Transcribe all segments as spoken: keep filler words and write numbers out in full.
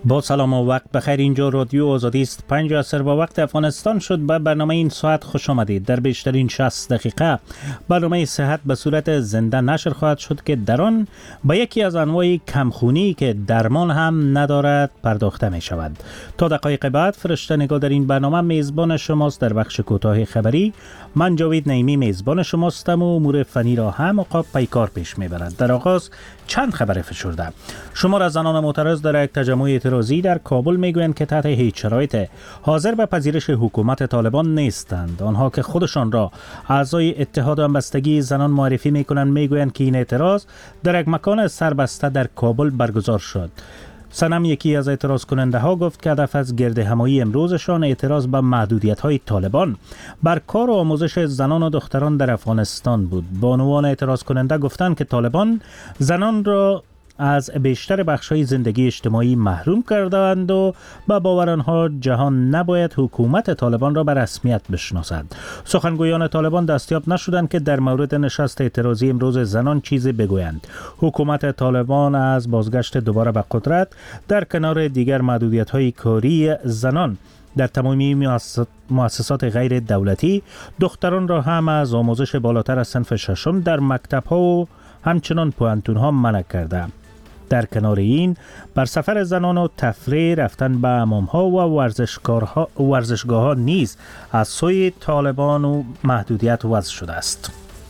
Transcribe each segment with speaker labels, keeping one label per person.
Speaker 1: با سلام و وقت بخیر. اینجا رادیو آزادی است. پنج عصر با وقت افغانستان شد. به برنامه این ساعت خوش آمدید. در بیشترین شصت دقیقه برنامه صحت به صورت زنده نشر خواهد شد که در آن با یکی از انواع کمخونی که درمان هم ندارد پرداخته می شود. تا دقایق بعد فرشته نگاه در این برنامه میزبان شماست. در بخش کوتاه خبری من جاوید نعیمی میزبان شماستم و امور فنی را هم عقاب پیکار پیش میبرد. در آغاز چند خبر فشرده. شمار از زنان معترض در یک تجمع اعتراضی در کابل میگویند که تحت هیچ شرایطی حاضر به پذیرش حکومت طالبان نیستند. آنها که خودشان را اعضای اتحاد همبستگی زنان معرفی میکنند میگویند که این اعتراض در یک مکان سربسته در کابل برگزار شد. سنم یکی از اعتراض کننده ها گفت که هدف از گرد همایی امروزشان اعتراض به محدودیت های طالبان بر کار و آموزش زنان و دختران در افغانستان بود. بانوان اعتراض کننده گفتند که طالبان زنان را از بیشتر بخش‌های زندگی اجتماعی محروم کردند و با باور آنها جهان نباید حکومت طالبان را به رسمیت بشناسد. سخنگویان طالبان دستیاب نشدند که در مورد نشست اعتراضی امروز زنان چیزی بگویند. حکومت طالبان از بازگشت دوباره به قدرت در کنار دیگر محدودیت‌های کاری زنان در تمامی مؤسسات غیر دولتی، دختران را هم از آموزش بالاتر از صنف ششم در مکتب‌ها و همچنان پوهنتون‌ها منع کرده. در کنار این بر سفر زنان و تفریح رفتن به حمام‌ها و ورزشگاه‌ها ورزشگاه‌ها نیز از سوی طالبان و محدودیت وضع شده است.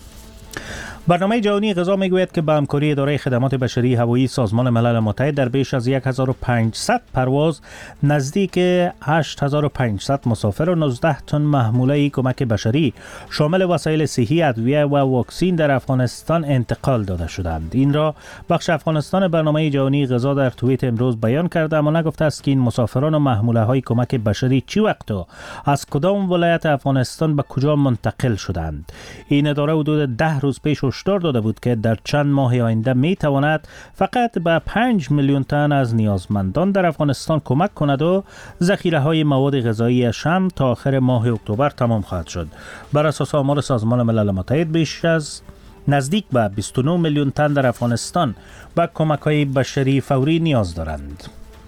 Speaker 1: برنامه جهانی غذا میگوید که به همکاری اداره خدمات بشری هوایی سازمان ملل متحد در بیش از هزار و پانصد پرواز نزدیک هشت هزار و پانصد مسافر و نوزده تن محموله کمک بشری شامل وسایل صحی، ادویه و واکسین در افغانستان انتقال داده شدند. این را بخش افغانستان برنامه جهانی غذا در توییت امروز بیان کرده، اما نگفته است که این مسافران و محموله های کمک بشری چی وقت و از کدام ولایت افغانستان به کجا منتقل شدند. این اداره حدود ده روز پیش هشدار داده بود که در چند ماه آینده می تواند فقط به پنج میلیون تن از نیازمندان در افغانستان کمک کند و ذخیره های مواد غذایی شم تا آخر ماه اکتبر تمام خواهد شد. بر اساس آمار سازمان ملل متحد بیش از نزدیک به بیست و نه میلیون تن در افغانستان به کمک های بشری فوری نیاز دارند.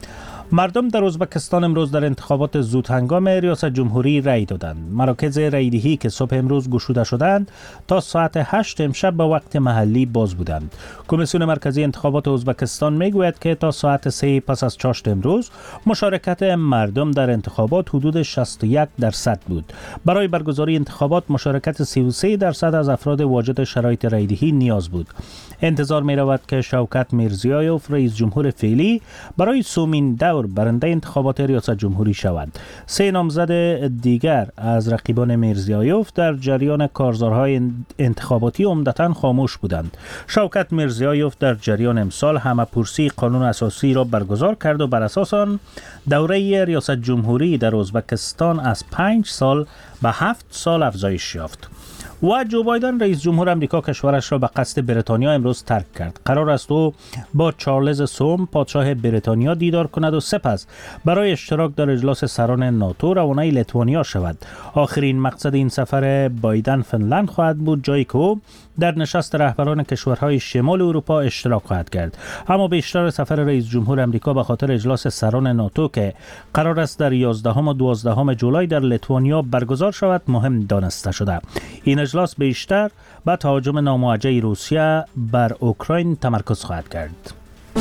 Speaker 1: مردم در ازبکستان امروز در انتخابات زودهنگام ریاست جمهوری رای دادند. مراکز رایدهی که صبح امروز گشوده شدند تا ساعت هشت امشب به وقت محلی باز بودند. کمیسیون مرکزی انتخابات ازبکستان میگوید که تا ساعت سه پس از چاشت امروز مشارکت مردم در انتخابات حدود شصت و یک درصد بود. برای برگزاری انتخابات مشارکت سی و سه درصد از افراد واجد شرایط رایدهی نیاز بود. انتظار می رود که شوکت میرزیایوف رئیس جمهور فعلی برای سومین دور برنده انتخابات ریاست جمهوری شود. سه نامزد دیگر از رقیبان میرزیایوف در جریان کارزارهای انتخاباتی عمدتاً خاموش بودند. شوکت میرزیایوف در جریان امسال همه‌پرسی قانون اساسی را برگزار کرد و بر اساس آن دوره ریاست جمهوری در ازبکستان از پنج سال به هفت سال افزایش یافت. و جو بایدن رئیس جمهور امریکا کشورش را به قصد بریتانیا امروز ترک کرد. قرار است او با چارلز سوم پادشاه بریتانیا دیدار کند و سپس برای اشتراک در اجلاس سران ناتو روانه لیتوانیا شود. آخرین مقصد این سفر بایدن فنلند خواهد بود، جایی که او در نشست رهبران کشورهای شمال اروپا اشتراک خواهد کرد. اما بیشتر سفر رئیس جمهور امریکا به خاطر اجلاس سران ناتو که قرار است در یازدهم و دوازدهم جولای در لیتوانیا برگزار شود مهم دانسته شده. این اجلاس بیشتر به تهاجم ناموجه روسیه بر اوکراین تمرکز خواهد کرد.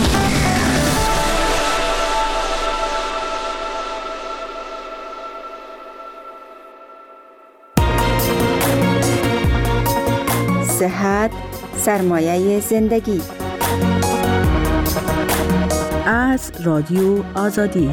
Speaker 2: صحت سرمایه زندگی. از رادیو آزادی.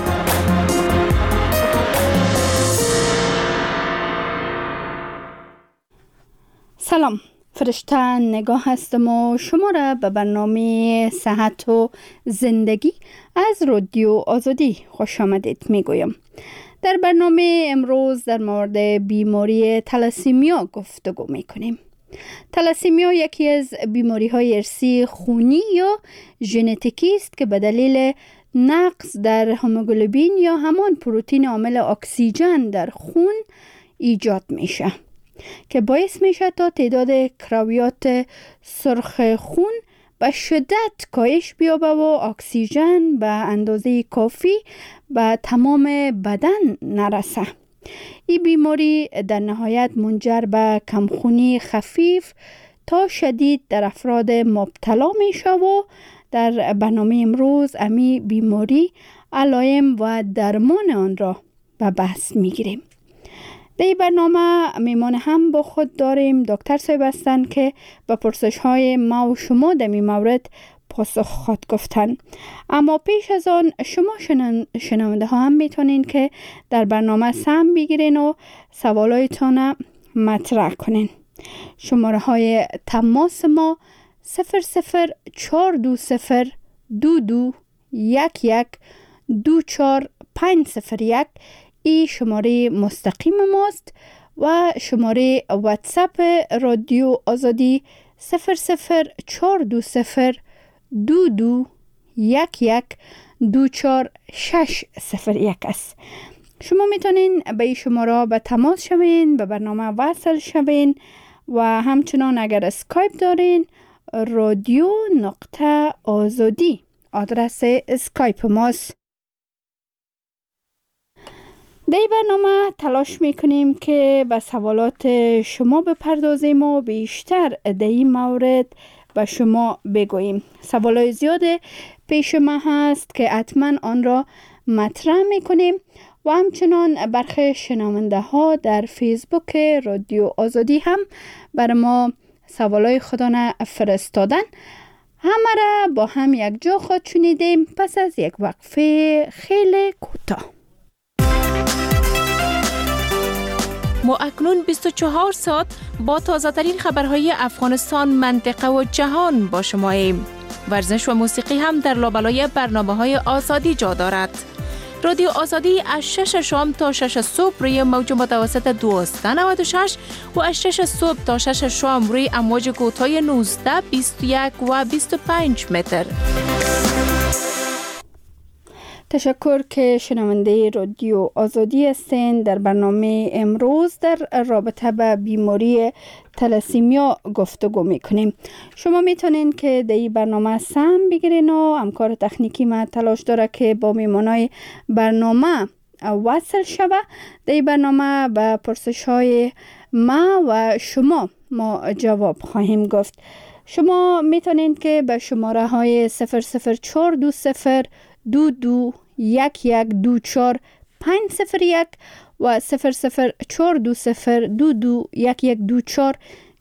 Speaker 3: سلام، فرشته نگاه هستم و شما را به برنامه صحت و زندگی از رادیو آزادی خوش آمدید میگویم. در برنامه امروز در مورد بیماری تلاسیمیا گفتگو میکنیم. تلاسیمیا یکی از بیماری های ارثی خونی یا ژنتیکی است که به دلیل نقص در هموگلوبین یا همان پروتئین عامل اکسیژن در خون ایجاد میشه که باعث میشه تا تعداد کرویات سرخ خون به شدت کاهش بیابه و اکسیژن به اندازه کافی به تمام بدن نرسه. این بیماری در نهایت منجر به کمخونی خفیف تا شدید در افراد مبتلا می شود و در برنامه امروز امی بیماری، علائم و درمان آن را به بحث می گیریم. در این برنامه میمان هم با خود داریم دکتر صاحب هستند که به پرسش های ما و شما در این مورد پاسخ خواهد گفتن. اما پیش از آن شما شنونده ها هم میتونین که در برنامه سهم بگیرین و سوالایتان مطرح کنین. شماره های تماس ما صفر صفر چهار دو صفر دو دو یک یک دو چهار پنج صفر یک ای شماره مستقیم ماست و شماره واتساپ رادیو آزادی صفر صفر چهار دو صفر دو دو یک یک دو چهار شش صفر یک است. شما میتونین به این شماره به تماس شوین، به برنامه وصل شوین و همچنان اگر اسکایپ دارین رادیو نقطه آزادی آدرس اسکایپ ماست. در این برنامه تلاش میکنیم که به سوالات شما بپردازیم و بیشتر در این مورد به شما بگوییم. سوالای زیاد پیش ما هست که حتما آن را مطرح میکنیم و همچنان برخی شنونده ها در فیسبوک رادیو آزادی هم بر ما سوالای خودان فرستادن. همه را با هم یک جا خود شنیدیم پس از یک وقفه خیلی کوتاه.
Speaker 4: ما اکنون بیست و چهار ساعت با تازه ترین خبرهای افغانستان، منطقه و جهان با شماییم. ورزش و موسیقی هم در لابلای برنامه های آزادی جا دارد. رادیو آزادی از شش شام تا شش صبح روی موج متوسط دویست و نود و شش و از شش صبح تا شش شام روی امواج کوتاه نوزده، بیست و یک و بیست و پنج متر.
Speaker 3: تشکر که شنونده رادیو آزادی هستین. در برنامه امروز در رابطه با بیماری تلاسیمیا گفتگو میکنیم. شما میتونین که در این برنامه سهم بگیرین و همکار تکنیکی ما تلاش داره که با میمانای برنامه وصل شوه. در این برنامه به پرسش های ما و شما ما جواب خواهیم گفت. شما میتونین که به شماره های صفر صفر چهار دو صفر دو دو یک یک دو چهار پنج صفر یک و صفر صفر چهار دو صفر دو دو یک یک دو چهار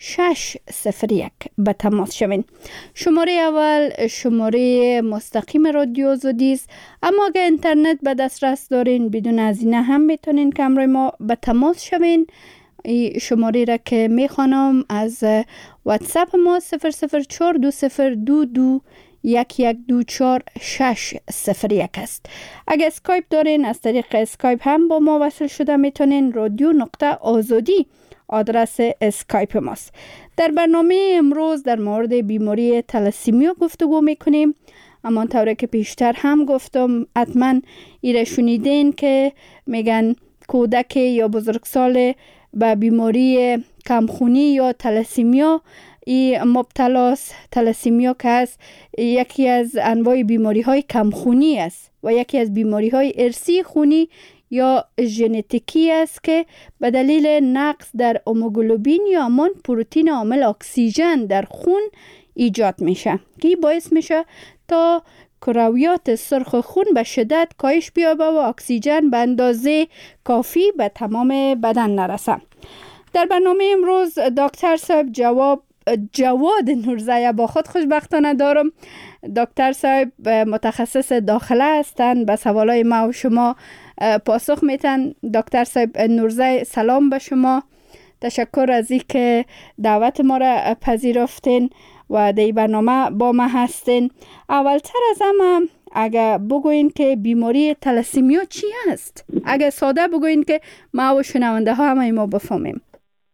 Speaker 3: شش صفر یک به تماس شوین. شماره اول شماره مستقیم رادیو آزادی است، اما اگر اینترنت به دسترس دارین بدون هزینه هم میتونین که همراه ما به تماس شوین. این شماره را که میخوانم از واتساپ ما صفر صفر چهار دو صفر دو دو یک یک دو چهار شش صفر یک است. اگر اسکایپ دارین از طریق اسکایپ هم با ما وصل شده میتونین. رادیو نقطه آزادی آدرس اسکایپ ماست. در برنامه امروز در مورد بیماری تلاسیمیا گفتگو میکنیم. اما طوری که پیشتر هم گفتم حتما ایره شنیدین که میگن کودک یا بزرگسال به بیماری کمخونی یا تلاسیمیا ای مبتلاست. تلاسیمیا که است یکی از انواع بیماری های کمخونی است و یکی از بیماری های ارثی خونی یا ژنتیکی است که به دلیل نقص در هموگلوبین یا همان پروتئین عامل اکسیژن در خون ایجاد میشه که باعث میشه تا کرویات سرخ خون به شدت کاهش بیابه و اکسیژن به اندازه کافی به تمام بدن نرسه. در برنامه امروز دکتر صاحب جواب جواد نورزی با خود خوشبختانه دارم. دکتر صاحب متخصص داخله هستند، به سوالای ما و شما پاسخ میتن. دکتر صاحب نورزی سلام به شما. تشکر از این که دعوت ما را پذیرفتین و در برنامه با ما هستین. اولتر از همه اگه بگوین که بیماری تلاسیمیا چی است؟ اگه ساده بگوین که ما و شنونده ها همه ما بفهمیم.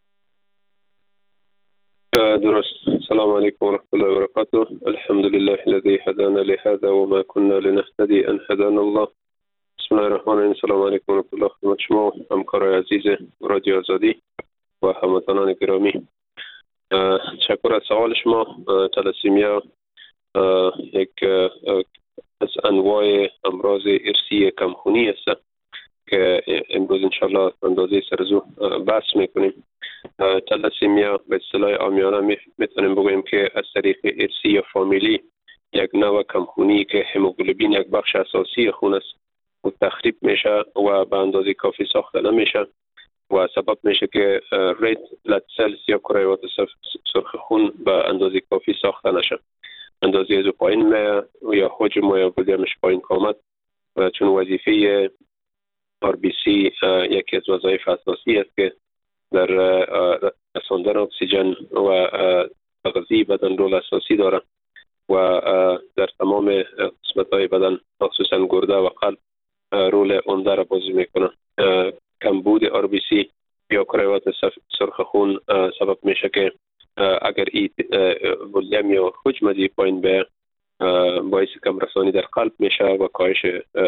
Speaker 5: درست. السلام علیکم و رحمت الله و برکاته. الحمد لله الذي هدانا لهذا وما كنا لنهتدي ان هدانا الله. بسم الله الرحمن الرحیم. السلام علیکم و رحمت الله خدمت شما همکارای عزیز رادیو آزادی و هموطنان گرامی. تشکر از سوال شما. تلاسیمیا یک از انواع امراض ارثی کمخونی است که امروز انشالله اندازه سرزو بحث میکنیم. تلاسیمیا به اصطلاح عامیانه میتونیم بگوییم که از طریق ارثی یا فامیلی یک نوع کمخونی که هموگلوبین یک بخش اساسی خون است و تخریب میشه و به اندازه کافی ساخته نمیشه و سبب میشه که ریت بلاد سلز یا کرویات سرخ خون به اندازه کافی ساخته نشه. اندازه از پایین میه یا حجم یا ولومش پایین آمد و چون وظیفه آر بی سی یکی از وظایف اساسی است که در رساندن اکسیژن و تغذیه بدن رول اساسی داره و در تمام قسمت‌های بدن خصوصا گرده و قلب رول عمده را بازی میکنه. کمبود آر بی سی یا کرویات سرخ خون سبب میشه که اگر این ولوم یا حجم از پایین به باعث کم رسانی در قلب میشه و کاهش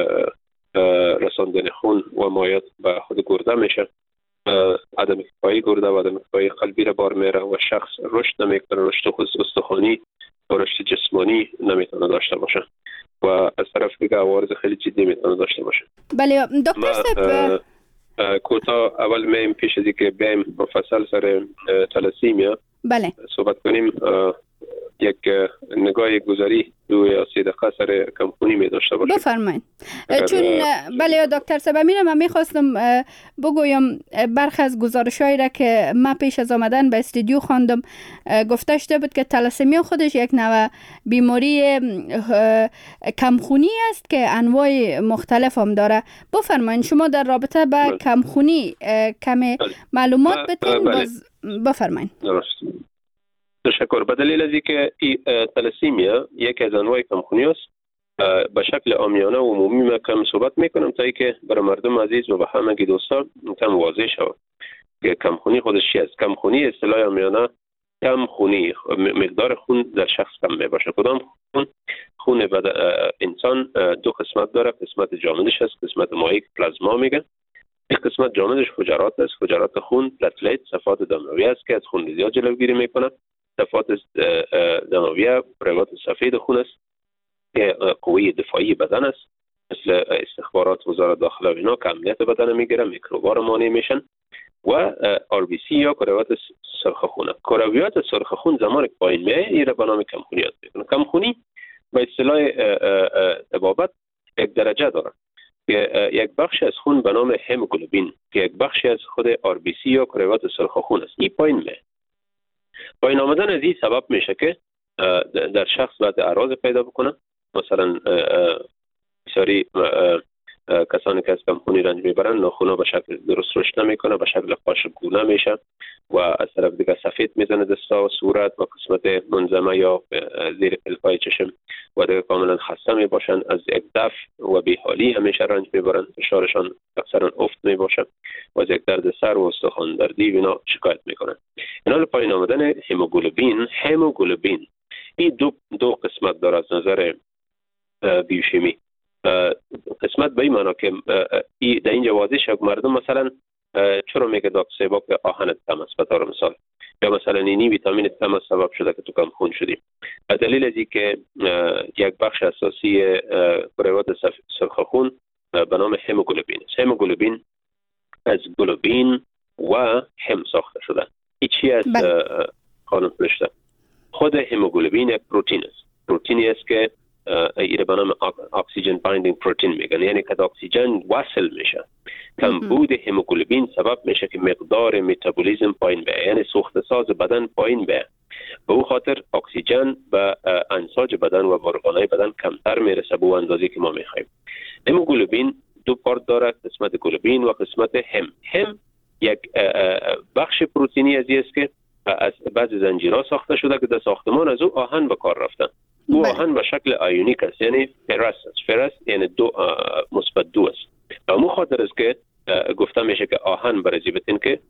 Speaker 5: رساندن خون و مایعات به خود گرده میشه. عدم کفایی گرده و عدم کفایی قلبی را بار میره و شخص رشد نمیکنه، رشد استخوانی و رشد جسمانی نمیتونه داشته باشه و از طرف دیگه عوارض خیلی جدی میتونه داشته باشه.
Speaker 3: بله دکتر صاحب
Speaker 5: کوتاه اول میم پیش از اینکه بیم مفصل سر تلاسیمیا
Speaker 3: بله
Speaker 5: صحبت کنیم یک نگاه گذاری دو یا سه دقیقه سر کمخونی می داشته باشیم.
Speaker 3: بفرمایید. چون بله دکتر صاحب میرم من میخواستم بگویم برخی از گزارشایی را که ما پیش از آمدن به استودیو خواندم گفته شده بود که تلاسیمیا خودش یک نوع بیماری کمخونی است که انواع مختلف هم داره. بفرمایید شما در رابطه با بله. کمخونی کمی معلومات بدین.
Speaker 5: بله.
Speaker 3: بفرمایید.
Speaker 5: درست. تشکر. به دلیل از اینکه تلاسیمیا یک از انواع کمخونی است به شکل عامیانه و عمومی من کم صحبت میکنم تا اینکه برای مردم عزیز و به همه دوستان کم واضح شود که کمخونی خودش چی است. کمخونی اصطلاح عامیانه کمخونی مقدار خون در شخص کم میباشه. کدام خون؟ خون انسان دو قسمت داره، قسمت جامدش است، قسمت مایع پلازما میگه. یک قسمت جامدش حجرات است، حجرات خون، پلتلیت، صفات دموی است که از خون زیاد جلوگیری میکنه. صفات دمویه کرویات سفید خون است که قوه دفاعی بدن است، مثل استخبارات وزارت داخله و اینا که امنیت بدن میگیره، میکروبا رو مانع میشن. و آر بی سی یا کرویات سرخ خون. کرویات سرخ خون زمان که پایین میه این را به نام کمخونی یاد میکنه. کمخونی به اصطلاح طبابت یک درجه داره که یک بخش از خون به نام هموگلوبین که یک بخشی از خود آر بی سی یا کرویات سرخ خون است. این پایین میه. پایین آمدن از این سبب میشه که در شخص بعد اعراض پیدا بکنه. مثلا بسیاری کسانی که از کمخونی رنج میبرن ناخونا به شکل درست رشد نمیکنه، به شکل قاشقگونه میشه و از طرف دیگه سفید میزنه دستا و صورت و قسمت منظمه یا زیر پلکای چشم و دیگه کاملا خسته میباشن. از یک دفع و بیحالی همیشه رنج میبرن، فشارشان اکثرا افت میباشه و از یک درد سر و استخوان دردی اینا شکایت میکنن. اینا پایین آمدن هموگلوبین. هموگلوبین این دو دو قسمت داره از نظر بیوشیمی. قسمت به این معنا که در اینجا واضح شد مردم مثلا چرا میگه دکتر سیبا که آهن کم است به طور مثال، یا مثلا اینی ویتامین کم است سبب شده که تو کم خون شدی. دلیل از این که یک بخش اساسی کرویات سرخ خون به نام هموگلوبین است. هموگلوبین از گلوبین و هم ساخته شده. این چی است خانم فرشته؟ خود هموگلوبین یک پروتئین است. پروتئینی است که ایره به نام اکسیژن بایندینگ پروتئین میگن، یعنی که اکسیژن وصل میشه. کمبود هموگلوبین سبب میشه که مقدار متابولیسم پایین بیاد، یعنی سوخت ساز بدن پایین بیاد. به او خاطر اکسیژن به انساج بدن و ارگانهای بدن کمتر میرسه به اندازه‌ای که ما میخوایم. هموگلوبین دو پارت داره، قسمت گلوبین و قسمت هم. هم یک بخش پروتئینی از است که از بعضی زنجیرها ساخته شده که در ساختمان از او آهن به کار رفتن. او آهن به شکل آیونیک است، یعنی فرس است. فرس یعنی دو مثبت دو است. همون خاطر است که گفته میشه که آهن برای بتین که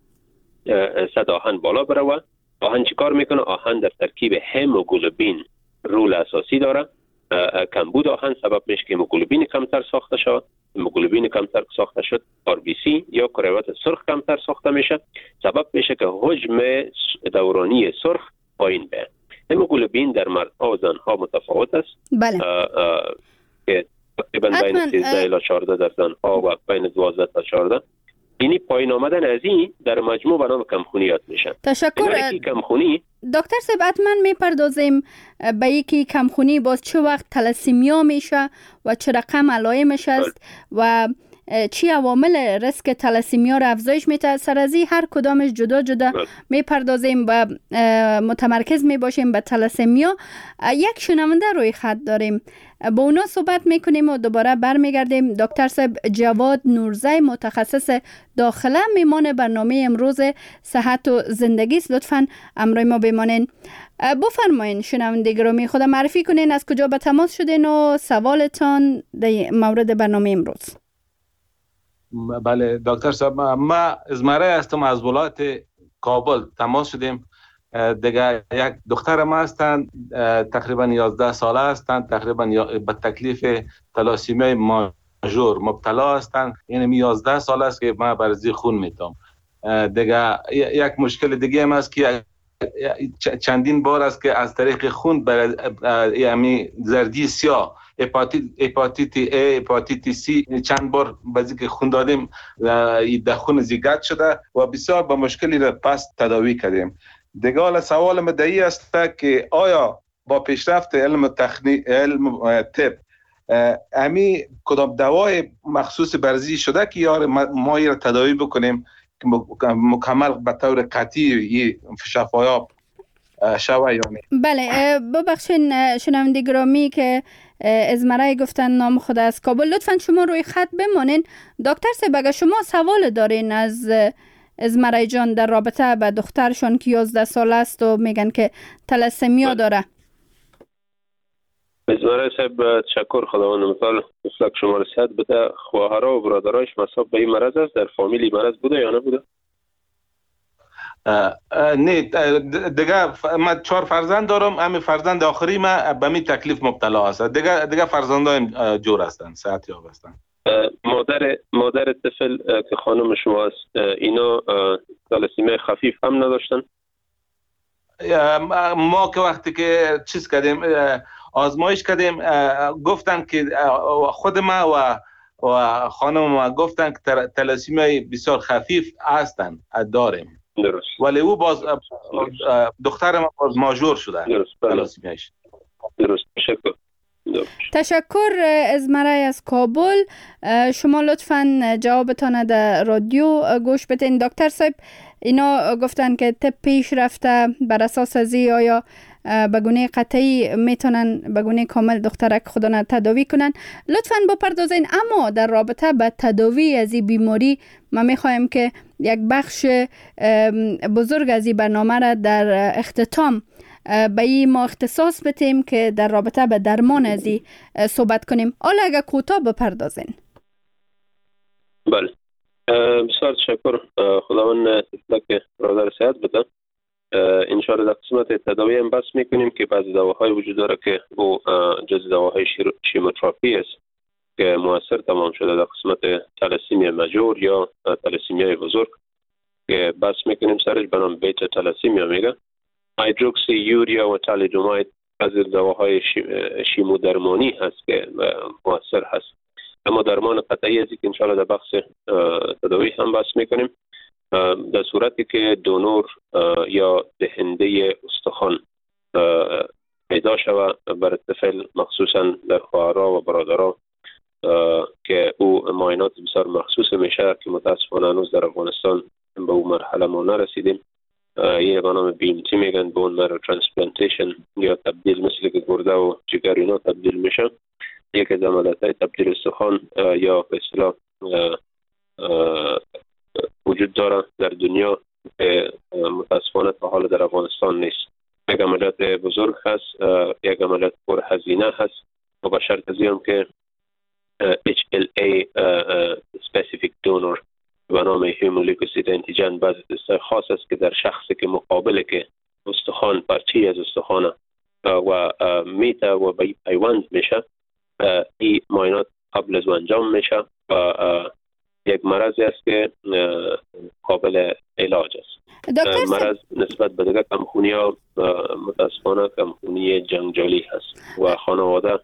Speaker 5: صد آهن بالا بره و آهن چیکار میکنه؟ آهن در ترکیب هموگلوبین رول اساسی داره. کمبود آهن سبب میشه که هموگلوبین کمتر ساخته شود. هموگلوبین کمتر ساخته شد، آر بی سی یا کرویات سرخ کمتر ساخته میشه، سبب میشه که حجم دورانی سرخ پایین بیاد. هموگلوبین در مردها و زنها متفاوت است.
Speaker 3: بله.
Speaker 5: که تقریبا بین سیزده الی چهارده در زنها و بین دوازده تا چهارده. اینی پایین آمدن از این در مجموع به نام کمخونیات میشن.
Speaker 3: تشکر
Speaker 5: کمخونی
Speaker 3: دکتر صاحب. حتما میپردازیم به یکی کمخونی باز چه وقت تلاسیمیا میشه و چه رقم علائمش است و چی عوامل ریسک تلاسیمیا را افزایش میده. سر از این هر کدامش جدا جدا میپردازیم و متمرکز میباشیم به تلاسیمیا. یک شنونده روی خط داریم، با اونا صحبت میکنیم و دوباره برمیگردیم. دکتر صاحب جواد نورزی متخصص داخله میمان برنامه امروز صحت و زندگی است. لطفاً امروی ما بمانین. بفرمایین شنونده گرامی، خود معرفی کنین، از کجا به تماس شدین و سوالتان در مورد برنامه امروز.
Speaker 6: بله دکتر صاحب، ما ازمره هستم از ولایت کابل تماس شدیم. دیگه یک دختر ما هستند تقریبا یازده ساله هستند، تقریبا به تکلیف تلاسیمیای ماژور مبتلا هستند. یعنی یازده ساله است که ما برزی خون میتام. دیگه یک مشکل دیگه هم است که چندین بار است که از طریق خون بر یعنی زردی سیاه هپاتیت هپاتیت ای هپاتیت سی چند بار بعضی که خون دادیم در خون زیگت شده و بسیار با مشکلی را پس تداوی کردیم. دیگه حالا سوال مدعی است که آیا با پیشرفت علم تخنیک علم طب امی کدام دوای مخصوص برزی شده که یار ما را تداوی بکنیم که مکمل به طور قطعی شفایاب شوه یا نه؟
Speaker 3: بله ببخشین شنونده گرامی که ازمره گفتن نام خود از کابل، لطفا شما روی خط بمانین. دکتر صاحب اگر شما سوال دارین از ازمره جان در رابطه به دخترشون که یازده ساله است و میگن که تلاسیمیا داره.
Speaker 5: ازمره صاحب تشکر، خداوند مثال مثل شما را صحت بده. خواهرها و برادرایش مصاب به این مرض است؟ در فامیلی مرض بوده یا نبوده؟
Speaker 6: نه دیگه من چهار فرزند دارم، همین فرزند آخری ما به می تکلیف مبتلا است. دیگه دیگه فرزندایم جور هستند، صحت یاب هستند.
Speaker 5: مادر مادر طفل که خانم شما است اینا تلاسیمیا خفیف هم نداشتن؟
Speaker 6: ما که وقتی که چیز کردیم آزمایش کردیم گفتن که خود ما و و خانم ما گفتن که تلاسیمیای بسیار خفیف هستند داریم.
Speaker 5: درست.
Speaker 6: ولی او باز دختر ما باز ماژور شده.
Speaker 5: درست.
Speaker 6: تلاسیمیاش.
Speaker 5: درست. تشکر.
Speaker 3: تشکر ازمره از کابل. شما لطفاً جوابتان در رادیو گوش بدین. دکتر صاحب اینا گفتن که طب پیش رفته، بر اساس ازی آیا به گونه قطعی میتونن به گونه کامل دخترک خودنا تداوی کنن؟ لطفاً بپردازین. اما در رابطه به تداوی از این بیماری ما میخوایم که یک بخش بزرگ از این برنامه را در اختتام به این ما اختصاص بدیم که در رابطه به درمان از این صحبت کنیم. حالا اگر کوتاه بپردازین.
Speaker 5: بله بسیار تشکر، خداوند که برادر صحت بده. انشاءالله در قسمت تداوی هم بحث میکنیم که بعضی دواهای وجود داره که او جز دواهای شیموتراپی است که مؤثر تمام شده در قسمت تلاسیمیا ماژور یا تلاسیمیای بزرگ که بحث میکنیم سرش به نام بیتا تلاسیمیا میگه. هایدروکسی یوریا و تالیدوماید از دواهای شیمودرمانی هست که مؤثر هست. اما درمان قطعی ازی که انشاءالله در بخش تداوی هم بحث میکنیم. در صورتی که دونور یا دهنده استخوان پیدا شود بر طفل، مخصوصا در خواهرها و برادرها که او معاینات بسیار مخصوص میشه که متاسفانه هنوز در افغانستان به اون مرحله ما نرسیدیم. یه به نام بی ام تی میگن، بون مرو ترانسپلانتیشن، یا تبدیل مثل که گرده و جگر اینا تبدیل میشه. یک از عملیات‌های تبدیل استخوان یا به اصطلاح وجود داره در دنیا که متاسفانه تا حال در افغانستان نیست. یک عملیات بزرگ هست، یک عملیات پر هزینه هست و با شرط از هم که اچ ال ای specific donor به نام هیمولوکوسیت انتیجن بعض تست خاص است که در شخصی که مقابل که استخوان پارچی از استخوان و میته و به پیوند میشه، این معاینات قبل از انجام میشه و یک مرضی است که قابل علاج است. مرض نسبت به دیگر کمخونی ها متاسفانه کمخونی جنجالی هست و خانواده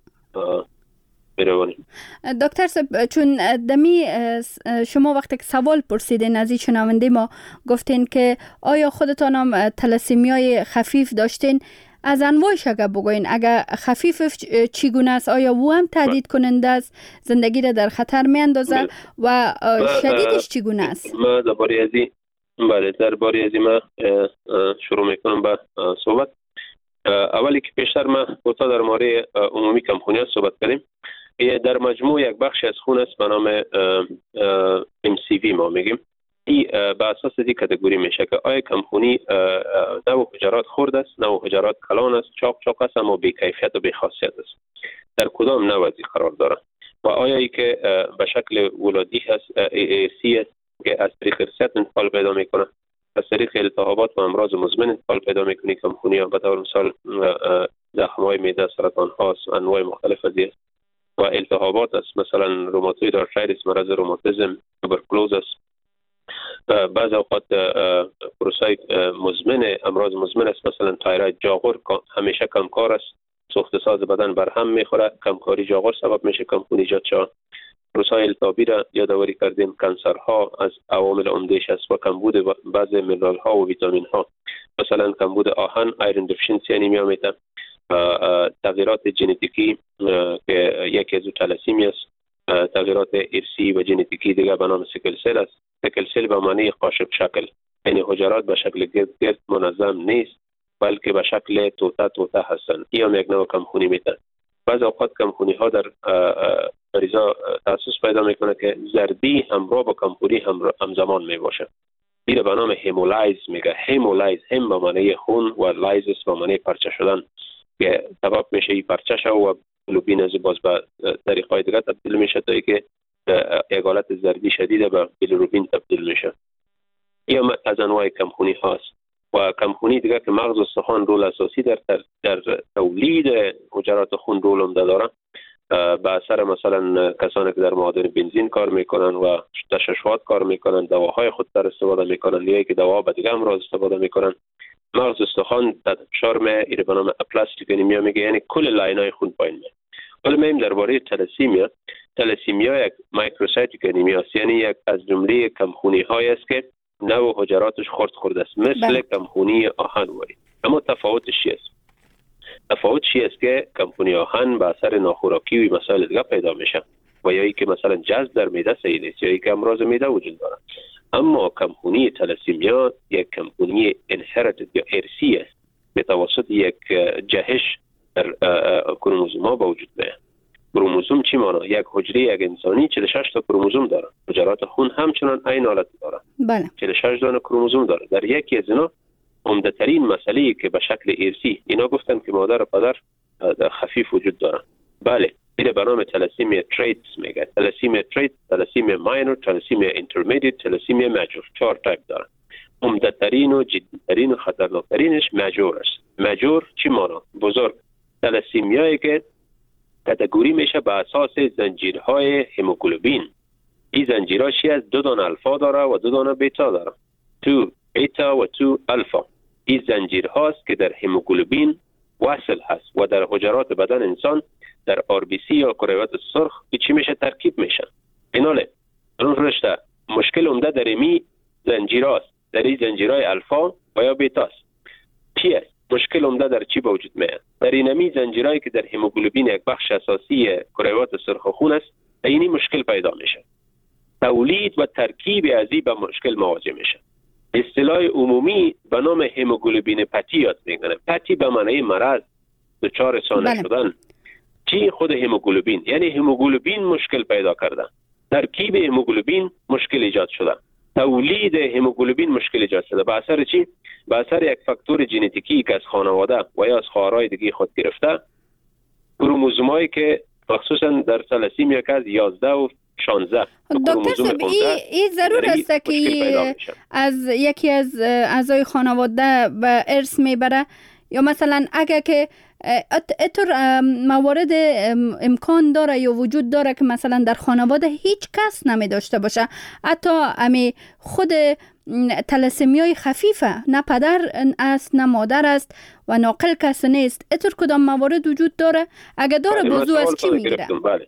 Speaker 5: بروانیم.
Speaker 3: دکتر صاحب، چون دمی شما وقتی که سوال پرسیدین از این شنونده ما گفتین که آیا خودتان هم تلاسیمیای خفیف داشتین، از انواعش اگر بگوین، اگر خفیف چیگونه است؟ آیا او هم تهدید کننده است، زندگی را در خطر می اندازه و شدیدش چیگونه است؟
Speaker 5: ما درباره از این بله درباره از این ما شروع میکنم به صحبت. اولی که پیشتر ما کوتاه در مورد عمومی کمخونی صحبت کردیم. در مجموع یک بخش از خون است به نام ام سی وی ما میگیم. این به اساس دی کاتگوری میشه که آیا کمخونی نوع حجرات خرد است، نوع حجرات کلان است، چاق چاق است اما بی کیفیت و بی خاصیت است. در کدام نوع قرار داره و آیا ای که به شکل ولادی هست، ارثی است که از طریق ارثیت انتقال پیدا میکنه، از طریق التهابات و امراض مزمن انتقال پیدا میکنه کمخونی ها، به طور مثال زخم های معده، سرطان ها، انواع مختلف از و التهابات است، مثلا روماتوید آرتریتیس، مرض روماتیسم، توبرکلوز است. بعض اوقات پروسای مزمن، امراض مزمن است، مثلا تایروید، جاغور همیشه کمکار است، سوخت ساز بدن بر هم میخوره، کمکاری جاغور سبب میشه کمخونی ایجاد شود. پروسای التهابی را یادآوری کردیم، کانسرها از عوامل عمده‌اش است و کمبود بعض مینرال ها و ویتامین ها، مثلا کمبود آهن، ایرون دفیشنسی انیمیا میته، تغییرات ژنتیکی که یکی از تلاسیمی است، تغییرات ارثی و ژنتیکی دیگر به نام سیکل سل است. سیکل سل به معنی قاشق شکل، یعنی حجرات به شکل گرد گرد منظم نیست بلکه به شکل توته توته هستند. این هم یک نوع کمخونی میده. بعض اوقات کمخونی ها در مریضا تخصص پیدا میکنه که زردی همراه با کمخونی همزمان میباشه. این به نام هیمولایز میگه. هیمولایز، هم به معنی خون و لایزس به معنی پرچه شدن که سبب میشه این پرچه شد و گلوبین از باز به طریقای دیگه تبدیل میشه تا اینکه یک حالت زردی شدید به بیلیروبین تبدیل میشه. این از انواع کمخونی هاست. و کمخونی دیگه که مغز و استخوان رول اساسی در در تولید حجرات خون رول عمده داره. به اثر مثلا کسانی که در معادن بنزین کار میکنن و تشعشعات کار میکنن، دواهای خودتر استفاده میکنن یا که دوا به دیگه امراض استفاده میکنن، مغز استخوان تحت فشار می ایره به نام اپلاستیک انیمیا میگه، یعنی کل لاینای خون پایین میاد. حالا میم درباره تلاسیمیا. تلاسیمیا یک مایکروسایتیک انیمیا است، یعنی یک از جمله کمخونی های است که نوع حجراتش خرد خرد است، مثل کمخونی آهن واری. اما تفاوتش چیست؟ تفاوت چی است که کمخونی آهن به اثر ناخوراکی و مسائل دیگه پیدا میشه و یا ای که مثلا جذب در معده صحیح نیست یا ای که امراض معده وجود داره. اما کمخونی تلاسیمیا یک کمخونی انهرتد یا ارثی است به توسط یک جهش در کروموزوم‌ها به وجود میاد. کروموزوم چی معنی؟ یک حجره یک انسانی چهل و شش تا کروموزوم داره. حجرات خون همچنان این حالت داره.
Speaker 3: بله.
Speaker 5: چهل و شش دانه کروموزوم داره. در یکی از اینا عمده ترین مسئله که به شکل ارثی، اینا گفتن که مادر و پدر خفیف وجود داره. بله، این به نام تلاسیمیا تریتس میگه. تلاسیمیا تریت، تلاسیمیا ماینور، تلاسیمیا اینترمدیت، تلاسیمیا ماجور. چهار تایپ داره. عمده ترین و جدی ترین و خطرناک ترینش ماجور است. ماجور چی معنی؟ بزرگ. تلاسیمیایی که کاتگوری میشه به اساس زنجیرهای هموگلوبین. این زنجیرها چی از دو دانه الفا داره و دو دانه بیتا داره. تو بیتا و تو الفا. این زنجیر هاست که در هموگلوبین وصل هست و در حجرات بدن انسان در آر بی سی یا کرویات سرخ چی میشه ترکیب میشه. ایناله اون رشته مشکل عمده در می زنجیراست، در این زنجیرهای الفا و یا بیتا است. چی است مشکل عمده در چی وجود میاد؟ در این می زنجیرهایی که در هموگلوبین یک بخش اساسی کرویات سرخ خون است، اینی مشکل پیدا میشه. تولید و ترکیب از این به مشکل مواجه میشه. اصطلاح عمومی به نام هموگلوبین پتی یاد میکنه. پتی به معنی مرض، دچار سانه شدن. چی خود هموگلوبین؟ یعنی هموگلوبین مشکل پیدا کردن، ترکیب هموگلوبین مشکل ایجاد شده، تولید هموگلوبین مشکل ایجاد شده. به اثر چی؟ به اثر یک فاکتور ژنتیکی که از خانواده و یا از خواهرای دیگه خود گرفته، کروموزومایی که مخصوصا در تلاسیمیا که از یازده و شانزده.
Speaker 3: دکتر صاحب این ضرور است که از یکی از اعضای خانواده به ارث میبره یا مثلا اگر که اتر موارد امکان داره یا وجود داره که مثلا در خانواده هیچ کس نمی داشته باشه، حتی امی خود تلاسمیای خفیفه، نه پدر است نه مادر است و ناقل کس نیست، اتر کدام موارد وجود داره؟ اگر داره موضوع از چی میگیره؟
Speaker 5: بله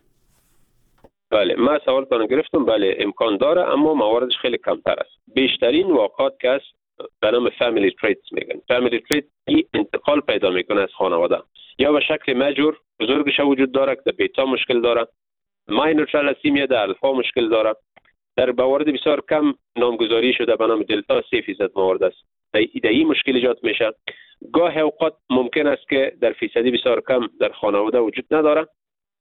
Speaker 5: بله من سوالتان گرفتم. بله امکان داره، اما مواردش خیلی کمتر است. بیشترین واقعات که است به نام فامیلی تریتس میگن. فامیلی تریت این انتقال پیدا میکنه از خانواده، یا به شکل مجور بزرگش وجود داره که در بیتا مشکل داره، ماینور تلاسیمیا در الفا مشکل داره. در موارد بسیار کم نامگذاری شده به نام دلتا سه فیصد موارد است. در این مشکل ایجاد میشه. گاه اوقات ممکن است که در فیصدی بسیار کم در خانواده وجود نداره.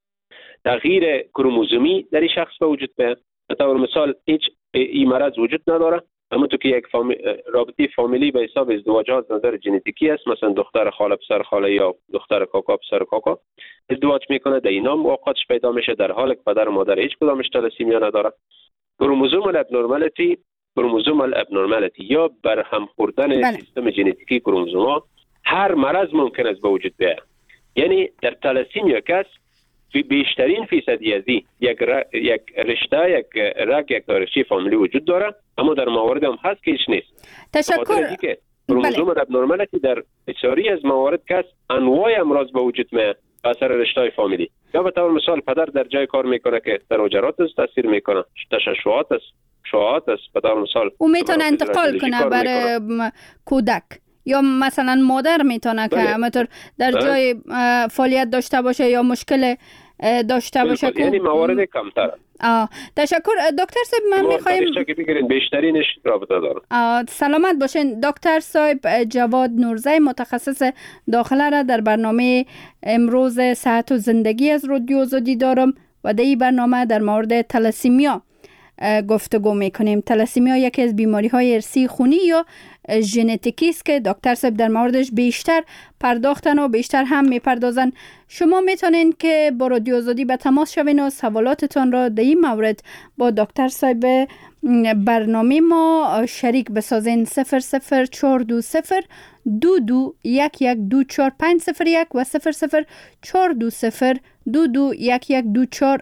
Speaker 5: تغییر کروموزومی در این شخص به وجود میاد. به طور مثال هیچ این مرض وجود نداره، اما تو که یک فامی... رابطه فامیلی به حساب ازدواج ها از نظر ژنتیکی است، مثلا دختر خاله پسر خاله یا دختر کاکا پسر کاکا ازدواج میکنه، در اینا موقعش پیدا میشه، در حالی که پدر و مادر هیچ کدامش تلاسیمیا نداره. کروموزومال ابنورمالیتی کروموزومال ابنورمالیتی یا برهم خوردن
Speaker 3: بله.
Speaker 5: سیستم ژنتیکی کروموزوم‌ها هر مرض ممکن است به وجود بیاید. یعنی در تلاسیمیا کس فی بیشترین فیصدی ازی یک ر... یک رشته یک رگ یک دارچی فامیلی وجود داره، اما در موارد هم هست که هیچ نیست.
Speaker 3: تشکر.
Speaker 5: کروموزوم ابنورمالیتی در بسیاری از موارد کس انواع امراض به وجود میاد اثر رشته فامیلی. یا به طور مثال پدر در جای کار میکنه که تراجرات است تاثیر میکنه، تشعشعات است، شعاعات است، به طور مثال
Speaker 3: او میتونه انتقال کنه برای کودک، یا مثلا مادر میتونه که همطور در جای فعالیت داشته باشه یا مشکل داشته باشه.
Speaker 5: یعنی موارد کمتر.
Speaker 3: آه تشکر دکتر صاحب. من میخوایم
Speaker 5: بیشترینش رابطه داره.
Speaker 3: سلامت باشین دکتر صاحب. جواد نورزی متخصص داخله را در برنامه امروز صحت و زندگی از رادیو آزادی دارم و در این برنامه در مورد تلاسیمیا گفتگو میکنیم. تلاسیمیا یکی از بیماری های ارثی خونی یا ژنتیکی است که دکتر صاحب در موردش بیشتر پرداختن و بیشتر هم میپردازن. شما میتونین که با رادیو آزادی به تماس شوین و سوالاتتان را در این مورد با دکتر صاحب برنامه ما شریک بسازین. صفر صفر چهار دو صفر دو دو یک یک دو چهار پنج صفر یک و صفر صفر چهار دو صفر دو دو یک یک دو چهار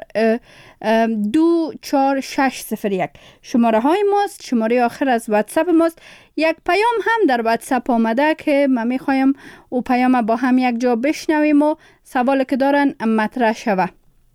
Speaker 3: دو چهار شش صفر یک شماره های ماست، شماره آخر از واتساپ ماست. یک پیام هم در واتساپ آمده که من میخوایم او پیام با هم یک جا بشنویم و سوال که دارن مطرح شوه.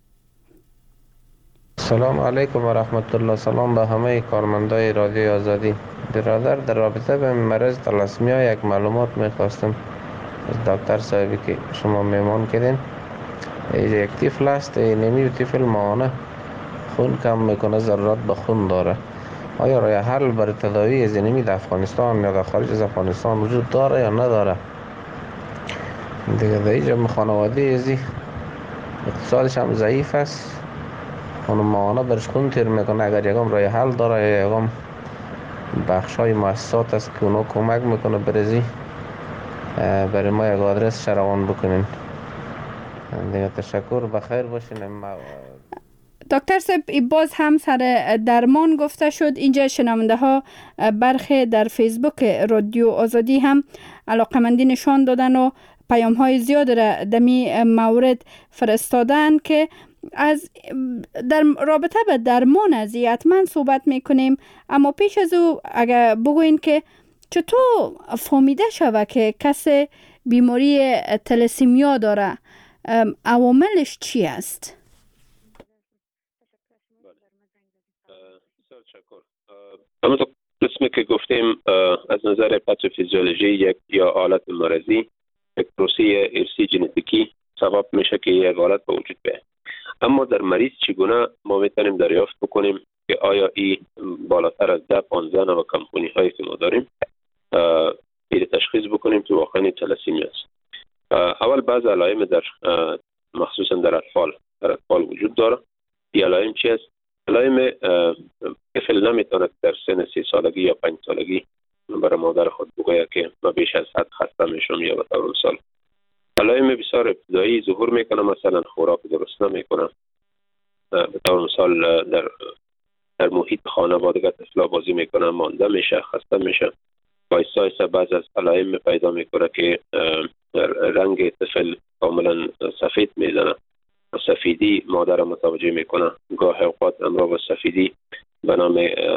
Speaker 7: سلام علیکم و رحمت الله. سلام به همه کارمندای رادیو آزادی. برادر در رابطه به مرض تلاسیمیا یک معلومات میخواستم از دکتر صاحبی که شما میمان کردین. یک طفل است، نمی طفل ماهانه خون کم میکنه، ضرورت به خون داره. آیا راه حل برای تداوی از اینمی در افغانستان یا در خارج از افغانستان وجود داره یا نداره؟ دیگه در اینجا خانواده ازی اقتصادش هم ضعیف است، خانم ماهانه برش خون تیر میکنه. اگر یکم راه حل داره یا یکم بخش های مؤسسات است که اونو کمک میکنه برزی برای ما یک آدرس شروان بکنین. دیگه تشکر، بخیر باشین.
Speaker 3: دکتر صاحب باز هم سر درمان گفته شد. اینجا شنونده ها برخی در فیسبوک رادیو آزادی هم علاقمندی نشان دادن و پیام های زیاد را دمی مورد فرستادن که از در رابطه به درمان از حتما صحبت میکنیم، اما پیش از او اگر بگوین که چطور فهمیده شود که کسی بیماری تلاسیمیا داره، عواملش چی است؟
Speaker 5: همونطور قسمی که گفتیم از نظر پاتوفیزیولوژی یک یا حالت مرضی یک پروسه ارثی ژنتیکی سبب میشه که یک حالت به وجود بیاید. اما در مریض چگونه ما میتونیم دریافت بکنیم که آیا این بالاتر از ده پانزده نوع کمخونی هایی که ما داریم این تشخیص بکنیم که واقعا تلاسیمیا است. اول بعض علائم در مخصوصا در اطفال در اطفال وجود داره. این علائم چی است؟ علائم طفل نمیتونه در سن سی سالگی یا پنج سالگی برای مادر خود بگوید که ما بیش از حد خسته میشم یا به طور مثال. علائم بسیار ابتدایی ظهور میکنه، مثلا خوراک درست نمیکنه، به طور مثال در در محیط خانوادگی طفلا بازی میکنه، مانده میشه، خسته میشه. آیسته آیسته بعض از علائم پیدا میکنه که رنگ طفل کاملا سفید میزنه و سفیدی مادر متوجه میکنه. گاه اوقات امرا و سفیدی به نام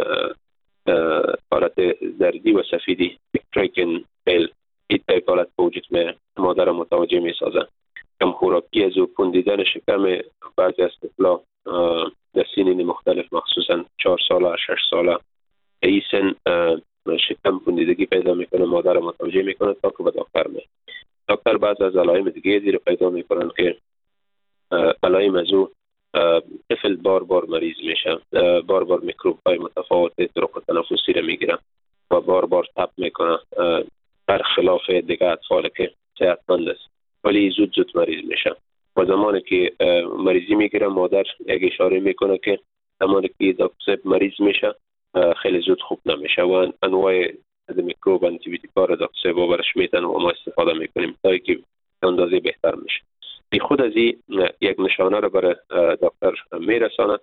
Speaker 5: حالت زردی و سفیدی تریکن پیل این حالت وجود می مادر متوجه میسازه. کم خوراکی از و پوندیدن شکم بعضی از طفلا در سنین مختلف مخصوصا چهار ساله شش ساله ای سن شکم پوندیدگی پیدا میکنه، مادر متوجه میکنه تا که به دکتر می دکتر بعض از علائم دیگه زیر پیدا میکنن که علائم از او طفل بار بار مریض میشه، بار بار میکروب های متفاوت طرق تنفسی رو میگیره و بار بار تب میکنه، برخلاف دیگه اطفال که صحتمند است ولی زود زود مریض میشه. و زمانی که مریضی میگیره مادر یک اشاره میکنه که زمانی که دکتر مریض میشه خیلی زود خوب نمیشه و انواع از میکروب آنتی بیوتیکا رو دکتر باورش میتن و ما استفاده میکنیم تا اینکه اندازه بهتر میشه. بی خود از این یک نشانه رو برای دکتر میرساند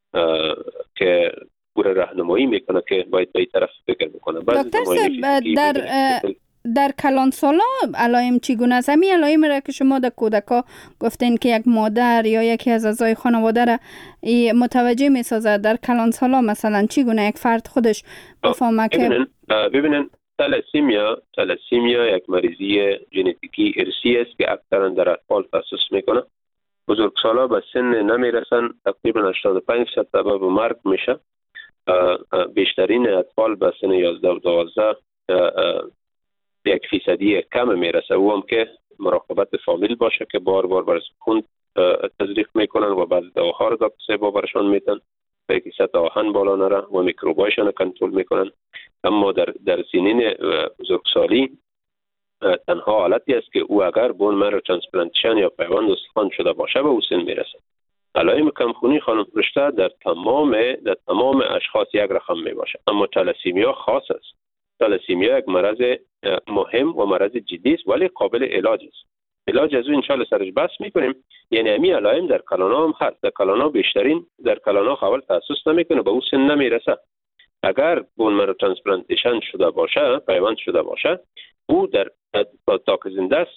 Speaker 5: که پور راهنمایی میکنه که باید به این طرف فکر بکنه.
Speaker 3: دکتر صاحب در در کلان سالا علائم چگونه است؟ همین علائم را که شما در کودکا گفتین که یک مادر یا یکی از اعضای خانواده را متوجه میسازه، در کلان سالا مثلا چگونه یک فرد خودش بفهمه که
Speaker 5: ببینن ببینن تلاسیمیا تلاسیمیا یک مریضی ژنتیکی ارثی است که اکثرا در اطفال تأسیس میکنه. بزرگسالا به سن نمیرسن، تقریبا هشتاد و پنج درصد سبب مرگ میشه. بیشترین اطفال به سن یازده و دوازده یک فیصدی کم میرسه، او هم که مراقبت فامیل باشه که بار بار برای خون تزریق میکنن و بعض دواها رو دکتر باورشان میتن تا که سطح آهن بالا نره و میکروبایشان کنترل میکنن. اما در در سنین بزرگسالی تنها حالتی است که او اگر بون مرو ترانسپلانتیشن یا پیوند استخوان شده باشه به او سن میرسه. علائم کمخونی خانم فرشته در تمام در تمام اشخاص یک رقم می باشه، اما تلاسیمیا خاص است. تلاسیمیا یک مرض مهم و مرض جدی است ولی قابل علاج است. علاج از او انشالله سرش بحث میکنیم. یعنی همین علائم در کلانا هم هست. در کلانا بیشترین در کلانا خاول تأسیس نمیکنه، به او سن نمیرسه. اگر بون مرو ترانسپلانتیشن شده باشه، پیوند شده باشه، او در تا که زنده است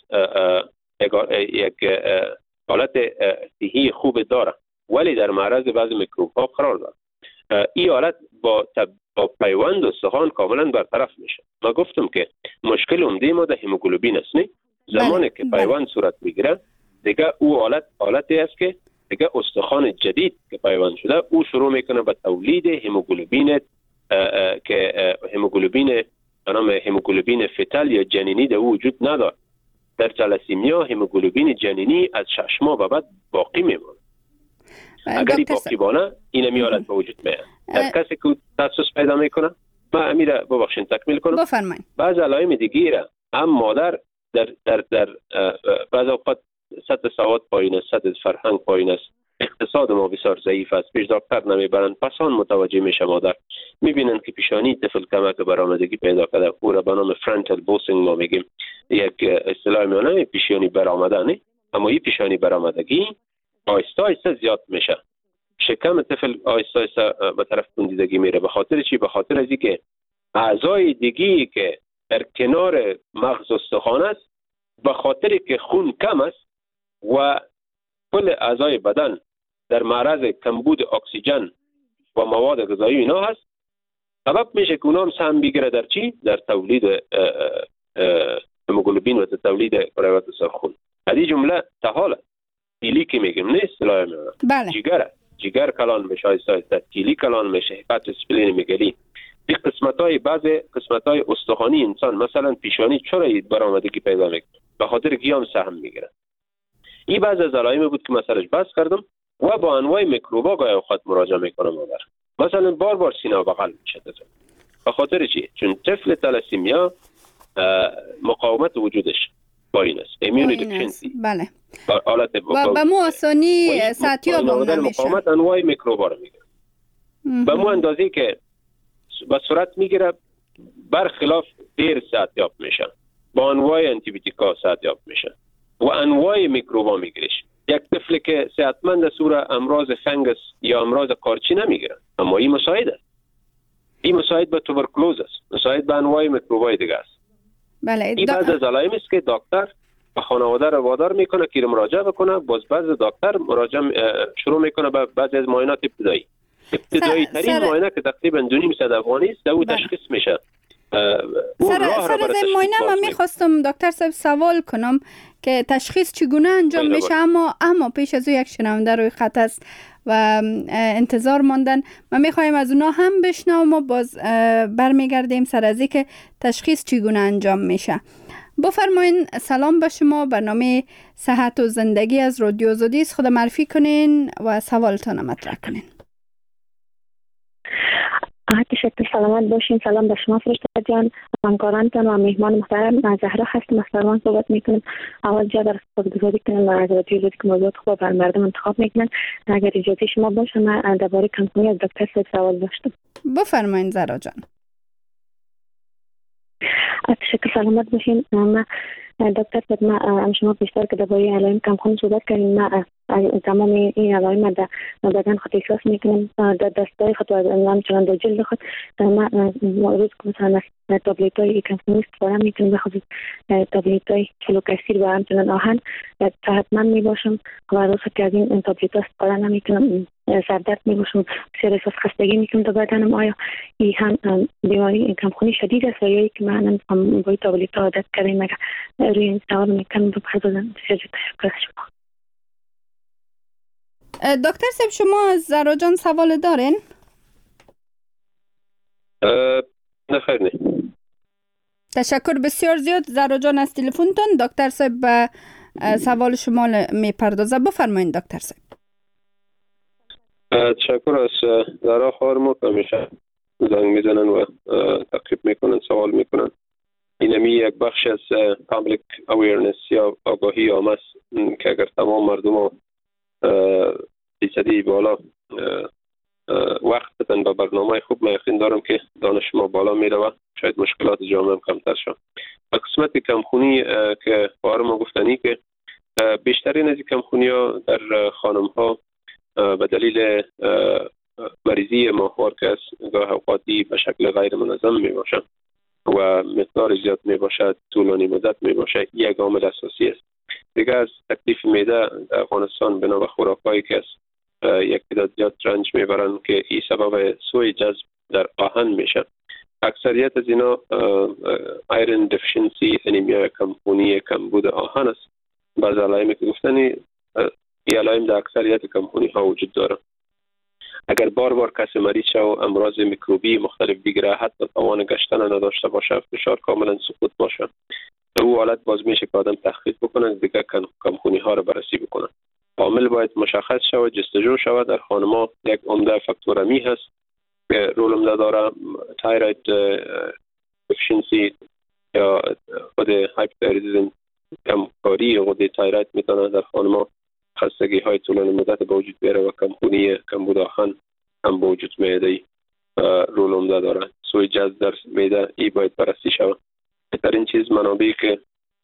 Speaker 5: یک حالت صحی خوب داره ولی در معرض بعضی میکروب ها قرار داره. این حالت با با پیوند استخوان کاملا برطرف میشه. ما گفتم که مشکل عمده ما در هموگلوبین است. نه زمانی که پیوند صورت میگیره دیگه او حالت حالتی است که دیگه استخوان جدید که پیوند شده او شروع میکنه به تولید هموگلوبین که هموگلوبین به نام هموگلوبین فیتال یا جنینی در وجود نداره. در تلاسیمیا هموگلوبین جنینی از شش ماه به بعد باقی میمونه. اگر این باقی بانه این میالت به وجود میاد. در کسی که تأسیس پیدا میکنه ما امیره ببخشین تکمیل کنم.
Speaker 3: بفرمایید.
Speaker 5: بعض علائم دیگه را هم مادر در در در بعض اوقات سطح سواد پایین است، سطح فرهنگ پایین است، اقتصاد ما بسیار ضعیف است، پیش دکتر نمیبرن، پس آن متوجه میشه مادر میبینن که پیشانی طفل کمک برآمدگی پیدا کرده، پورا به نام فرنتال بوسینگ ما میگیم، یک اصطلاح میانه پیشانی برآمدن، اما این پیشانی برآمدگی آیسته آیسته زیاد میشه. شکم طفل آیسته آیسته به طرف پوندیدگی میره. به خاطر چی؟ به خاطر از اینکه اعضای دیگی که در کنار مغز استخوان است به خاطر که خون کم است و کل اعضای بدن در معرض کمبود اکسیژن و مواد غذایی اینا هست، سبب میشه که اونها هم سهم بگیره در چی؟ در تولید هموگلوبین و تولید کرویات سرخون. هذه جمله تحاله کیلی که میگم نیست اصطلاح میانه.
Speaker 3: بله.
Speaker 5: جگر جگر کلان میشه، آیسته آیسته کیلی کلان میشه، هپات اسپلین میگلی. این قسمت‌های بعض قسمت‌های استخوانی انسان مثلا پیشانی چرا برآمدگی پیدا میکنه؟ به خاطر که هم سهم میگیره. این بعض از علائم بود که مثلاش بحث کردم و با انواع میکروبا گاهی اوقات مراجعه میکنه مادر. مثلا بار بار سینه و بغل میشه طفل. به خاطر چی؟ چون طفل تلاسیمیا مقاومت وجودش پایین است. ایمیونیتی دفیشنسی.
Speaker 3: بله.
Speaker 5: حالت
Speaker 3: و به مو آسانی سطحیاب هم نمیشه.
Speaker 5: مقاومت انواع میکروبا رو میگیره. به مو اندازی که به صورت میگیره برخلاف دیر سطحیاب میشه. با انواع آنتی بیوتیکا سطحیاب میشه. و انواع میکروبا میگیرش. یک طفل که صحتمند سوره امراض فنگس یا امراض قارچی نمیگیره، اما این مساعد است. این مساعد به توبرکلوز است، مساعد به انواع میکروب‌های دیگه است.
Speaker 3: بله.
Speaker 5: این بعض از علائم است که دکتر خانواده رو وادار میکنه که مراجعه بکنه. باز بعض دکتر مراجعه شروع میکنه به بعضی از معاینات ابتدایی. ابتدایی ترین سر... معاینه که تقریبا دو نیم صد افغانی است، او تشخیص میشه.
Speaker 3: سر سر از این معاینه من میخواستم دکتر صاحب سوال کنم که تشخیص چگونه انجام میشه، اما اما پیش از او یک شنونده روی خط است و انتظار ماندن. من میخوایم از اونا هم بشنوم و باز برمیگردیم سر از اینکه تشخیص چگونه انجام میشه. بفرمایین. سلام به شما. برنامه صحت و زندگی از رادیو آزادی است. خود معرفی کنین و سوالتان مطرح کنین.
Speaker 8: تشکر، سلامت باشین. سلام به شما فرشته جان، همکارانتان و مهمان محترم. زهرا هستم، از فرمان صحبت میکنم. اول جا در خودگذاری کنم و از رادیو آزادی که موضوعات خوب بر مردم انتخاب میکنن. اگر اجازه شما باشه من درباره کمپانی از دکتر صاحب سوال داشتم.
Speaker 3: بفرمایین زهرا جان.
Speaker 8: تشکر، سلامت باشین. من دکتر صاحب ما شما بیشتر که درباره علائم کمخونی صحبت کردیم. ما تمام این علائم در بدن خود احساس میکنم، در دستای خود و همچنان در جلد خود. ما روز که مثلا تابلیت های کمخونی استفاده میکنم، بخصوص تابلیت های فلوکسیر و همچنان آهن صحتمند میباشم و روز که از این تابلیت ها استفاده نمیکنم سردرد میباشم، بسیار احساس خستگی میکنم در بدنم. آیا این هم بیماری کمخونی شدید است و یا که من با این تابلیت ها عادت کردیم؟ اگر روی این سوال میکنم بپردازم. بسیار تشکر از شما.
Speaker 3: دکتر صاحب شما از زهرا جان سوال دارین؟
Speaker 5: نه خیر نه.
Speaker 3: تشکر بسیار زیاد زهرا جان از تلفنتون. دکتر صاحب به سوال شما میپردازه. بفرمایید دکتر صاحب.
Speaker 5: تشکر از زهرا خانم، همیشه زنگ میزنن و تعقیب میکنن، سوال میکنن. اینمی یک بخش از پابلیک اویرنس یا آگاهی عامه است که اگر تمام مردم فیصدی بالا وقت بدن به برنامه خوب، من یقین دارم که دانش ما بالا میره و شاید مشکلات جامعه هم کمتر شد. و قسمت کمخونی که بار ما گفتنی که بیشترین از کمخونی ها در خانم ها به دلیل مریضی ماهوار که از گاه اوقاتی به شکل غیر منظم می باشد و مقدار زیاد می باشد، طولانی مدت می باشد، یک عامل اساسی است. دیگه از تکلیف معده در افغانستان بنا به خوراکایی که از یک تعداد زیاد رنج میبرن که این سبب سوء جذب در آهن میشه. اکثریت از اینا ایرن دفیشنسی، انیمیا کمخونی کمبود آهن است. بعض علائمی که گفتنی این علائم در اکثریت کمخونی ها وجود داره. اگر بار بار کسی مریض شه و امراض میکروبی مختلف بگیره، حتی توان گشتن نداشته باشه، فشار کاملا سقوط باشه، در او حالت باز میشه که آدم تحقیق بکنه، دیگه کمخونی ها رو بررسی بکنه. عامل باید مشخص شود، جستجو شود. در خانم‌ها یک عمده فاکتور می هست که رول عمده داره، تایروید دفیشنسی یا خود هایپوتایرویدism، کمکاری غده تایروید میتونه در خانم‌ها خستگی های طولانی مدت به وجود بیاره و کمخونی کمبود آهن هم به وجود میاد. رول عمده داره. سوء جذب در معده ای باید بررسی شود. بهترین چیز منابعی که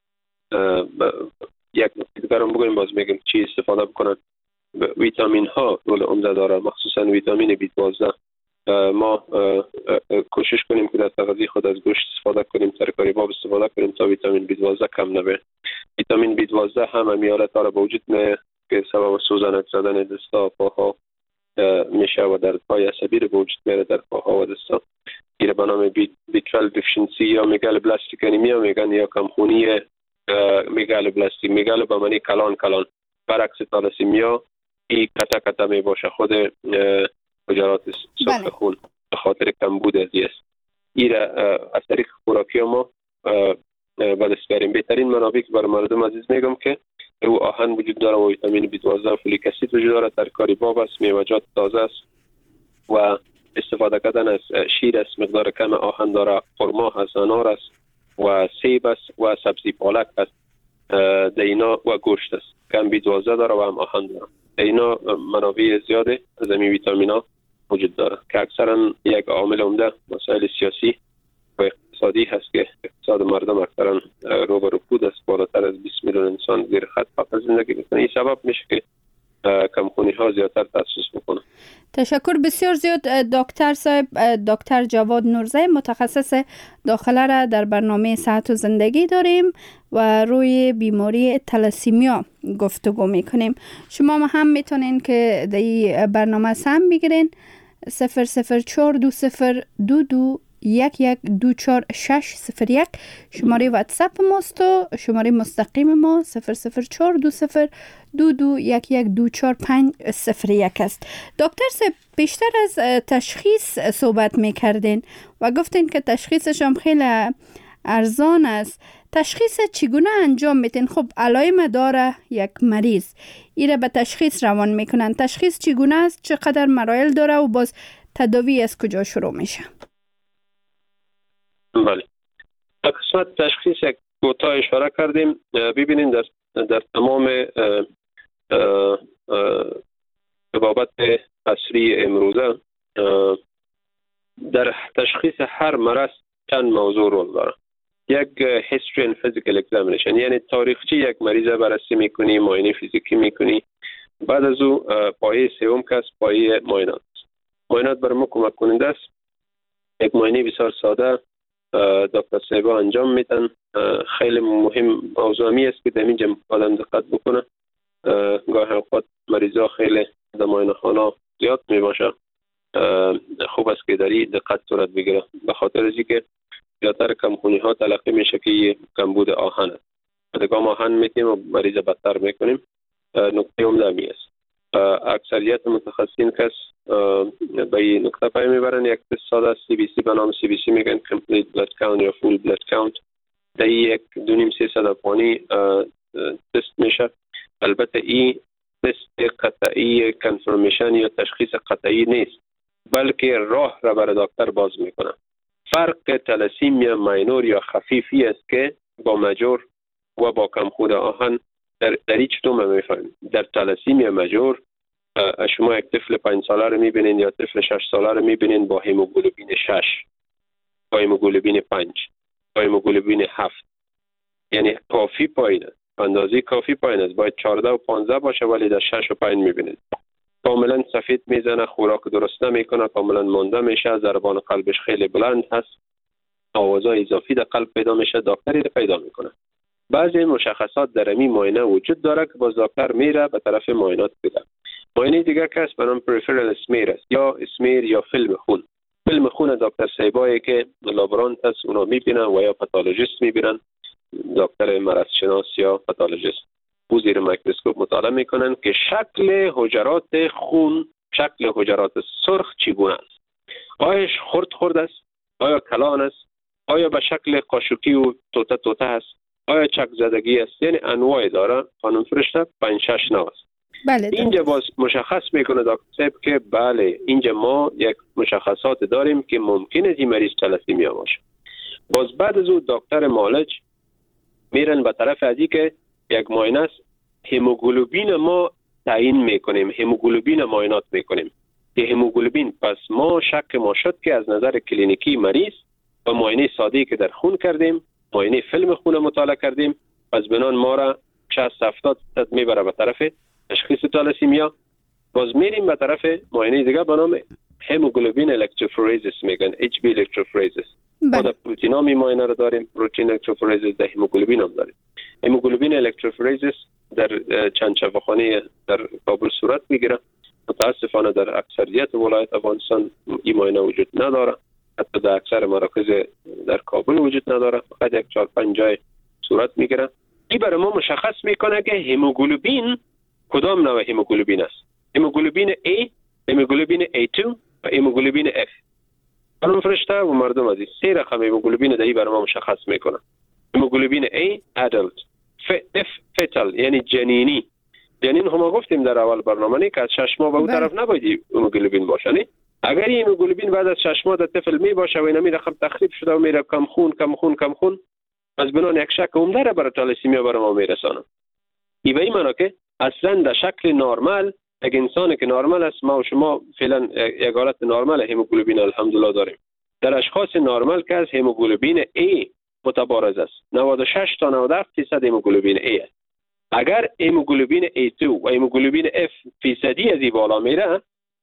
Speaker 5: یک نکته دیگر هم بگویم، باز میگم چی استفاده بکنن. ویتامین ها رول عمده داره، مخصوصا ویتامین بی دوازده. ما کوشش کنیم که در تغذیه خود از گوشت استفاده کنیم، ترکاری باب استفاده کنیم تا ویتامین بی دوازده کم نبه. ویتامین بی دوازده هم امیالت ها را به وجود میاره که سبب سوزنک زدن دستا و پاها میشه و دردهای عصبی را به وجود میاره در پاها و دستا. این به نام بی دوازده دفیشنسی یا میگل بلاستیک انیمیا میگن، یا کمخونی میگل بلاستیک. میگل به معنی کلان کلان، برعکس تالاسیمیا این کتا کتا می باشه، خود مجرات سطح خون به خاطر کمبود ازی است. این را از طریق خوراکی ما به دست بیاریم. بهترین منابع که برای مردم عزیز میگم که او آهن وجود داره و ویتامین بی دوازده و فولیک اسید وجود داره، ترکاری باب است، میوه‌جات تازه است و استفاده کردن از شیر است، مقدار کم آهن داره، خرما هست، انار است و سیب است و سبزی پالک است، دینا و گوشت است. کم بی دوازده داره و هم آهن داره. اینا منابع زیاده از این ویتامین ها وجود داره که اکثرا یک عامل عمده مسائل سیاسی و اقتصادی هست که اقتصاد مردم اکثرا رو به رکود است. بالاتر از بیست میلیون انسان زیر خط فقر زندگی میکنه. این سبب میشه که کمخونی ها زیادتر تاسیس بکنه.
Speaker 3: تشکر بسیار زیاد دکتر صاحب. دکتر جواد نورزی متخصص داخله را در برنامه صحت و زندگی داریم و روی بیماری تلاسیمیا گفتگو میکنیم. شما هم میتونین که در این برنامه سهم بگیرین. صفر صفر چهار دو صفر دو دو یک یک دو چهار شش صفر یک شماره واتساپ ماست و شماره مستقیم ما صفر صفر چهار دو صفر دو دو یک یک دو چهار پنج صفر یک است. دکتر صاحب، بیشتر از تشخیص صحبت میکردین و گفتین که تشخیصش هم خیلی ارزان است. تشخیص چگونه انجام میتین؟ خب علائم داره یک مریض، ایره به تشخیص روان میکنن. تشخیص چگونه است؟ چقدر مراحل داره و باز تداوی از کجا شروع میشه؟
Speaker 5: بله، در قسمت تشخیص یک کوتاه اشاره کردیم. ببینید در در تمام بابت عصری امروزه در تشخیص هر مرض چند موضوع رول داره. یک history and physical examination، یعنی تاریخچه یک مریض بررسی میکنی، معاینه فیزیکی میکنی. بعد از او پایه سوم که است پایه معاینات. معاینات برای ما کمک کننده است. یک معاینه بسیار ساده دکتر صاحبا انجام میدن. خیلی مهم موضوعی است که در اینجا آدم دقت بکنه. گاهی اوقات مریضا خیلی در معاینه خانه زیاد میباشه. خوب است که در این دقت صورت بگیره، به خاطر از اینکه زیادتر کمخونی ها تلقی میشه که کمبود آهن است. دگاه آهن میتیم و مریض بدتر میکنیم. نکته عمده می است. اکثریت متخصصین کس به این نکته پای میبرن. یک تست ساده سی بی سی به نام سی بی سی میگن کمپلیت بلد کاونت یا فول بلد کاونت. در یک دو نیم سه صد افغانی تست میشه. البته این تست قطعی کنفرمیشن یا تشخیص قطعی نیست، بلکه راه را برای دکتر باز میکنه. فرق تلاسیمیا ماینور یا خفیفی است که با مجور و با کمخود آهن در در هیچ دوم میفهمیم. در تلاسیمیا مجور شما یک طفل پنج ساله رو میبینین یا طفل شش ساله رو میبینین با هموگلوبین شش، با هموگلوبین پنج، با هموگلوبین هفت. یعنی کافی پایین است، اندازه کافی پایین است. باید چهارده و پانزده باشه ولی در شش و پنج میبینید. کاملا سفید میزنه، خوراک درست نمیکنه، کاملا مانده میشه، ضربان قلبش خیلی بلند هست، آوازهای اضافی در قلب پیدا میشه، دکتری پیدا میکنه. بعضی مشخصات در این معاینه وجود داره که باز دکتر میره به طرف معاینات بده. معاینه دیگر که است به نام پریفرال اسمیر است یا اسمیر یا فیلم خون. فیلم خون دکتر صاحبایی که لابرانت است اونا میبینن و یا پاتولوژیست میبینن، دکتر مرض شناس یا پاتولوژیست او زیر میکروسکوپ مطالعه میکنن که شکل حجرات خون، شکل حجرات سرخ چگونه است. آیا خرد خرد است؟ آیا کلان است؟ آیا به شکل قاشقی و توته توته است؟ آیا چک زدگی است؟ یعنی انواع داره. خانم فرشته پنج شش نوع است.
Speaker 3: بله.
Speaker 5: اینجا باز مشخص میکنه دکتر صاحب که بله اینجا ما یک مشخصات داریم که ممکن است این مریض تلاسیمیا باشه. باز بعد از او دکتر معالج میرن به طرف ازی که یک معاینه است، هموگلوبین ما تعیین میکنیم، هموگلوبین معاینات میکنیم که هموگلوبین. پس ما شک ما شد که از نظر کلینیکی مریض با معاینه ساده‌ای که در خون کردیم، معاینه فیلم خون مطالعه کردیم، پس بنان ما را شصت هفتاد درصد میبره به طرف تشخیص تالاسیمیا. باز میریم به طرف معاینه دیگه به نام هموگلوبین الکتروفورزیس میگن، اچ بی الکتروفورزیس. ما در پروتئینا می معاینه رو داریم، پروتئین الکتروفورزیس، در هموگلوبین هم داریم. هموگلوبین الکتروفورزیس در چند شفاخانه در کابل صورت میگیره. متاسفانه در اکثریت ولایت افغانستان این معاینه وجود نداره، حتی در اکثر مراکز در کابل وجود نداره، فقط یک چهار پنج جای صورت میگیره. این برای ما مشخص میکنه که هموگلوبین کدام نوع هموگلوبین است. هموگلوبین A، هموگلوبین ای تو و هموگلوبین F. خانم فرشته و مردم عزیز، سه رقم هموگلوبین دایی برای ما مشخص میکنه. هموگلوبین A adult، F fetal یعنی جنینی. جنین هم گفتیم در اول برنامه نه که از شش ماه به اون طرف نباید هموگلوبین باشه. نه اگر این هموگلوبین بعد از شش ماه در طفل می باشه و این می رقم تخریب شده و میره کم خون کم خون کم خون، از بنان یک شک عمده را برای تالاسیمیا برای ما میرسانه. این به این معنی که اصلا در شکل نرمال یک انسانی که نرمال است، ما و شما فعلا یک حالت نرمال هموگلوبین الحمدلله داریم. در اشخاص نرمال که از هموگلوبین A متبارز است، نود و شش تا نود و هفت درصد هموگلوبین A است. اگر هموگلوبین ای تو و هموگلوبین F فیصدی از این بالا میره،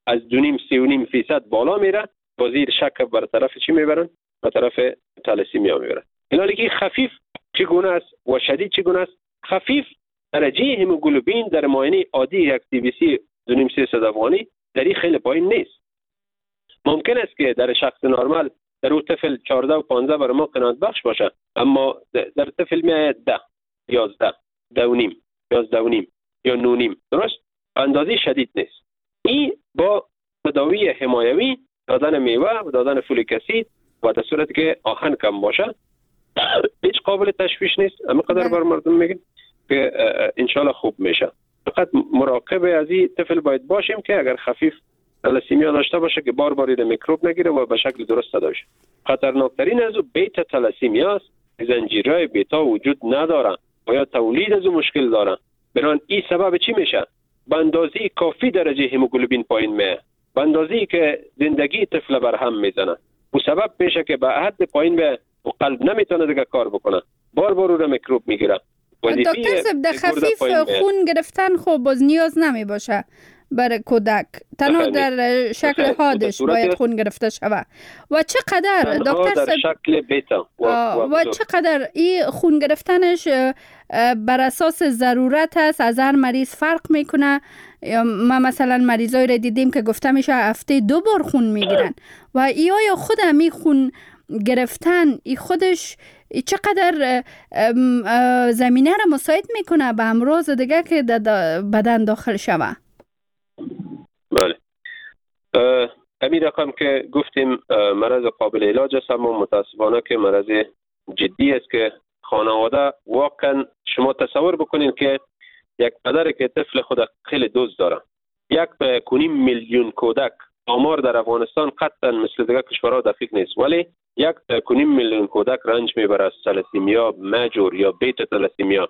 Speaker 5: از دو نیم سه و نیم فیصد بالا میره، با زیر شک بر طرف چی میبرن؟ به طرف تالاسیمیا میبرن. این حالی که خفیف چگونه است و شدید چگونه است؟ خفیف درجه هموگلوبین در معاینه عادی یک تی بی سی دو نیم سه افغانی در این خیلی پایین نیست. ممکن است که در شخص نرمال در اون طفل چهارده و پانزده برای ما قناعت بخش باشه، اما در طفل میآید ده، یازده، ده و نیم، یازده و نیم یا نه نیم. درست؟ اندازه شدید نیست. این با تداوی حمایوی، دادن میوه و دادن فولیک اسید و در صورتی که آهن کم باشه هیچ قابل تشویش نیست. اما قدر بر مردم میگن که انشالله خوب میشه. فقط مراقب از این طفل باید باشیم که اگر خفیف تالاسیمیا داشته باشه که بار بار میکروب نگیره و به شکل درست تداوی شه. خطرناکترین از او بیتا تالاسیمیا است. زنجیرهای بیتا وجود نداره و یا تولید از او مشکل داره. بران این سبب چی میشه؟ به اندازه کافی درجه هموگلوبین پایین میه، به اندازه که زندگی طفل برهم میزنه و سبب میشه که به حد پایین به و قلب نمیتونه دیگه کار بکنه، بار بار رو میکروب میگیره.
Speaker 3: دکتر صاحب در خفیف خون گرفتن خب باز نیاز نمی باشه برای کودک، تنها در شکل حادش باید خون گرفته شود. و چقدر دکتر
Speaker 5: صاحب در شکل بیتا و, و,
Speaker 3: و چقدر این خون گرفتنش بر اساس ضرورت است؟ از هر مریض فرق میکنه؟ ما مثلا مریضای را دیدیم که گفته میشه هفته دو بار خون میگیرن و ای آیا خود همی خون گرفتن ای خودش چقدر زمینه را مساعد میکنه به امراض دیگه که در بدن داخل شوه؟
Speaker 5: بله، همین رقم که گفتیم مرض قابل علاج است، اما متاسفانه که مرض جدی است که خانواده واقعا شما تصور بکنین که یک پدر که طفل خود خیلی دوست داره، یک به کنیم میلیون کودک، آمار در افغانستان قطعا مثل دیگه کشورها دقیق نیست، ولی یک به کنیم میلیون کودک رنج میبره از تالاسیمیا ماجور یا بیتا تالاسیمیا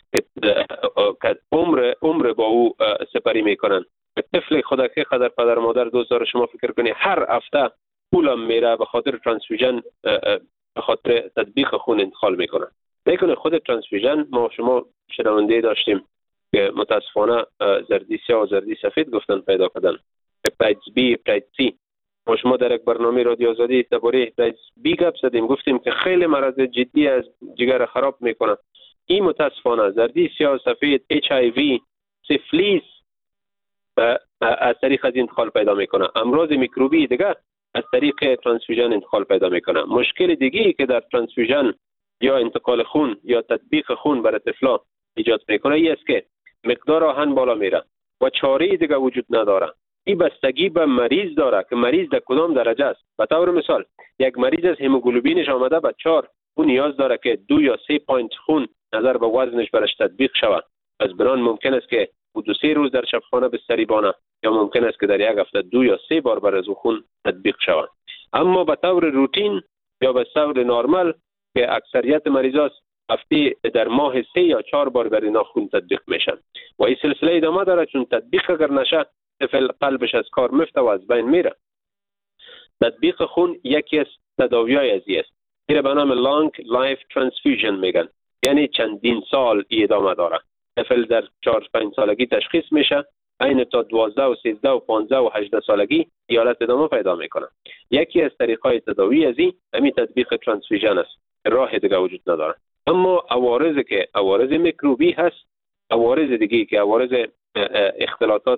Speaker 5: که عمر عمر با او سپری میکنن. طفل خود که قدر پدر مادر دوست داره، شما فکر کنی هر هفته پولم میره به خاطر ترانسفیوژن، به خاطر تطبیق خون انتقال میکنن. میکنه خود ترانسفیوژن ما شما شنونده داشتیم که متاسفانه زردی سیاه و زردی سفید گفتن پیدا کردن، هپاتیت بی، هپاتیت سی. ما شما در یک برنامه رادیو آزادی درباره هپاتیت بی گپ زدیم، گفتیم که خیلی مرض جدی از جگر خراب میکنه. این متاسفانه زردی سیاه و سفید، اچ آی وی، سیفلیس از طریق از انتقال پیدا میکنه. امراض میکروبی دیگه از طریق ترانسفیوژن انتقال پیدا میکنه. مشکل دیگه که در ترانسفیوژن یا انتقال خون یا تطبیق خون برای طفلا ایجاد میکنه این است که مقدار آهن بالا میره و چاره دیگه وجود نداره. این بستگی به مریض داره که مریض در کدام درجه است. به طور مثال یک مریض از هموگلوبینش آمده به چهار، اون نیاز داره که دو یا سه پوینت خون نظر به وزنش برش تطبیق شود. از بران ممکن است که او دو سه روز در شبخانه بستری بانه، یا ممکن است که در یک هفته دو یا سه بار بر از خون تطبیق شود. اما به طور روتین یا به طور نرمال که اکثریت مریضا هفته در ماه سه یا چهار بار بر اینا خون تطبیق میشن و این سلسله ادامه داره، چون تطبیق اگر نشه طفل قلبش از کار میفته و از بین میره. تطبیق خون یکی از تداوی‌های ازی است. این به نام لانگ لایف ترانسفیوژن میگن، یعنی چندین سال ادامه داره. طفل در چهار پنج سالگی تشخیص میشه، این تا دوازده و سیزده و پانزده و هجده سالگی حالت ادامه پیدا میکنه. یکی از طریق‌های تداوی ازی همین تطبیق ترانسفیوژن است، راه دیگه وجود نداره. اما عوارضی که عوارض میکروبی هست، عوارض دیگه که عوارض اختلاطات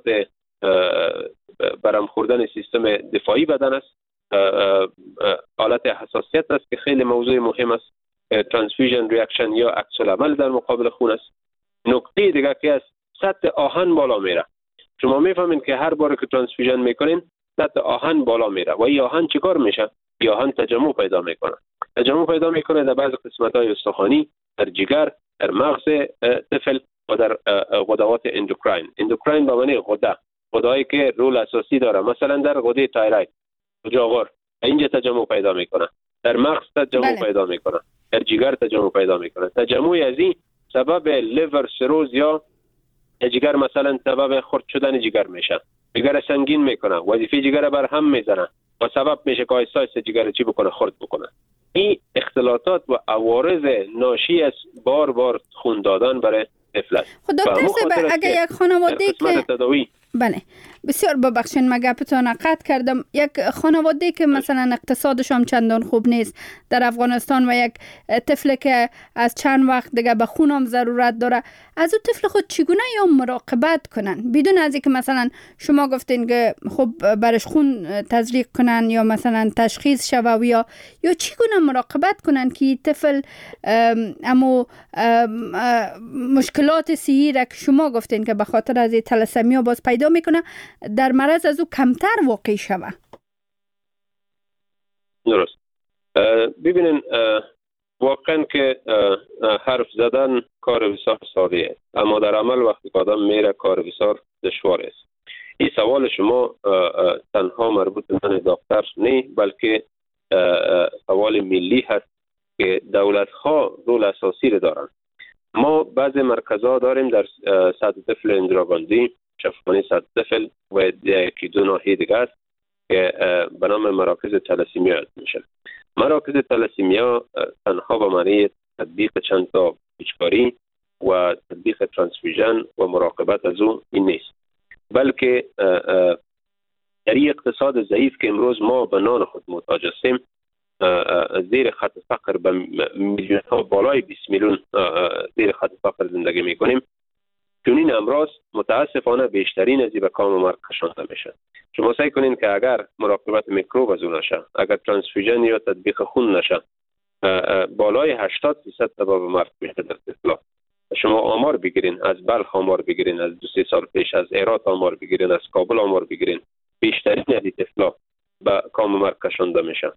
Speaker 5: برهم خوردن سیستم دفاعی بدن است، حالت حساسیت است که خیلی موضوع مهم است، ترانسفیوژن ریاکشن یا عکس العمل در مقابل خون است. نکته دیگه که است سطح آهن بالا میره. شما میفهمین که هر بار که ترانسفیوژن میکنین سطح آهن بالا میره و این آهن چیکار میشه؟ این آهن تجمع پیدا میکنه. تجمع پیدا میکنه در بعض قسمت‌های استخوانی، در جگر، در مغز طفل و در غدوات اندوکراین. اندوکراین به معنی غده، غده‌ای که رول اساسی داره، مثلا در غده تایروید، جاغور، اینجا تجمع پیدا میکنه. در مغز تجمع بله. پیدا میکنه. در جگر تجمع پیدا میکنه. تجمع از این سبب لیور سیروز یا جگر مثلا سبب خرد شدن جگر میشه. جگر سنگین میکنه، وظیفه جگر بر هم میزنه و سبب میشه که آیسته آیسته جگر چی بکنه؟ خرد بکنه. این اختلاطات و عوارض ناشی از بار بار خون دادن برای طفل است.
Speaker 3: خب دکتر صاحب اگه یک خانواده که
Speaker 5: تداوی
Speaker 3: بله، بسیار ببخشین ما گپتان قطع کردم. یک خانواده که مثلا اقتصادش هم چندان خوب نیست در افغانستان و یک طفل که از چند وقت دیگه به خون هم ضرورت داره، از اون طفل خود چگونه یا مراقبت کنن بدون از اینکه مثلا شما گفتین که خب برش خون تزریق کنن یا مثلا تشخیص شوه یا یا چگونه مراقبت کنن که طفل اما مشکلات صحی را که شما گفتین که به خاطر از تلاسمیا باز پیدا میکنه در مرض از او کمتر واقع شوه؟
Speaker 5: درست. ببینین واقعا که حرف زدن کار بسیار ساده است، اما در عمل وقتی که آدم میره کار بسیار دشوار است. این سوال شما تنها مربوط به من دکتر نه، بلکه سوال ملی هست که دولت ها رول اساسی را دارند. ما بعضی مرکزها داریم در سطح طفل اندرابندی، شفاخانه سطح طفل و یکی دو ناحیه دیگه است که به نام مراکز تلاسیمیا یاد میشه. مراکز تلاسیمیا تنها به معنی تطبیق چند تا پیچکاری و تطبیق ترانسفیوژن و مراقبت از او این نیست، بلکه در این اقتصاد ضعیف که امروز ما به نان خود محتاج هستیم، زیر خط فقر به میلیون ها بالای بیست میلیون زیر خط فقر زندگی میکنیم، چنین امراض متاسفانه بیشترین از به کام و مرگ کشانده میشه. شما سعی کنین که اگر مراقبت میکروب از اون نشه، اگر ترانسفیوژن یا تطبیق خون نشه، بالای هشتاد درصد سبب مرگ میشه در طفلا. شما آمار بگیرین، از بلخ آمار بگیرین، از دو سه سال پیش از هرات آمار بگیرین، از کابل آمار بگیرین، بیشترین از این طفلا به کام و مرگ کشانده میشه.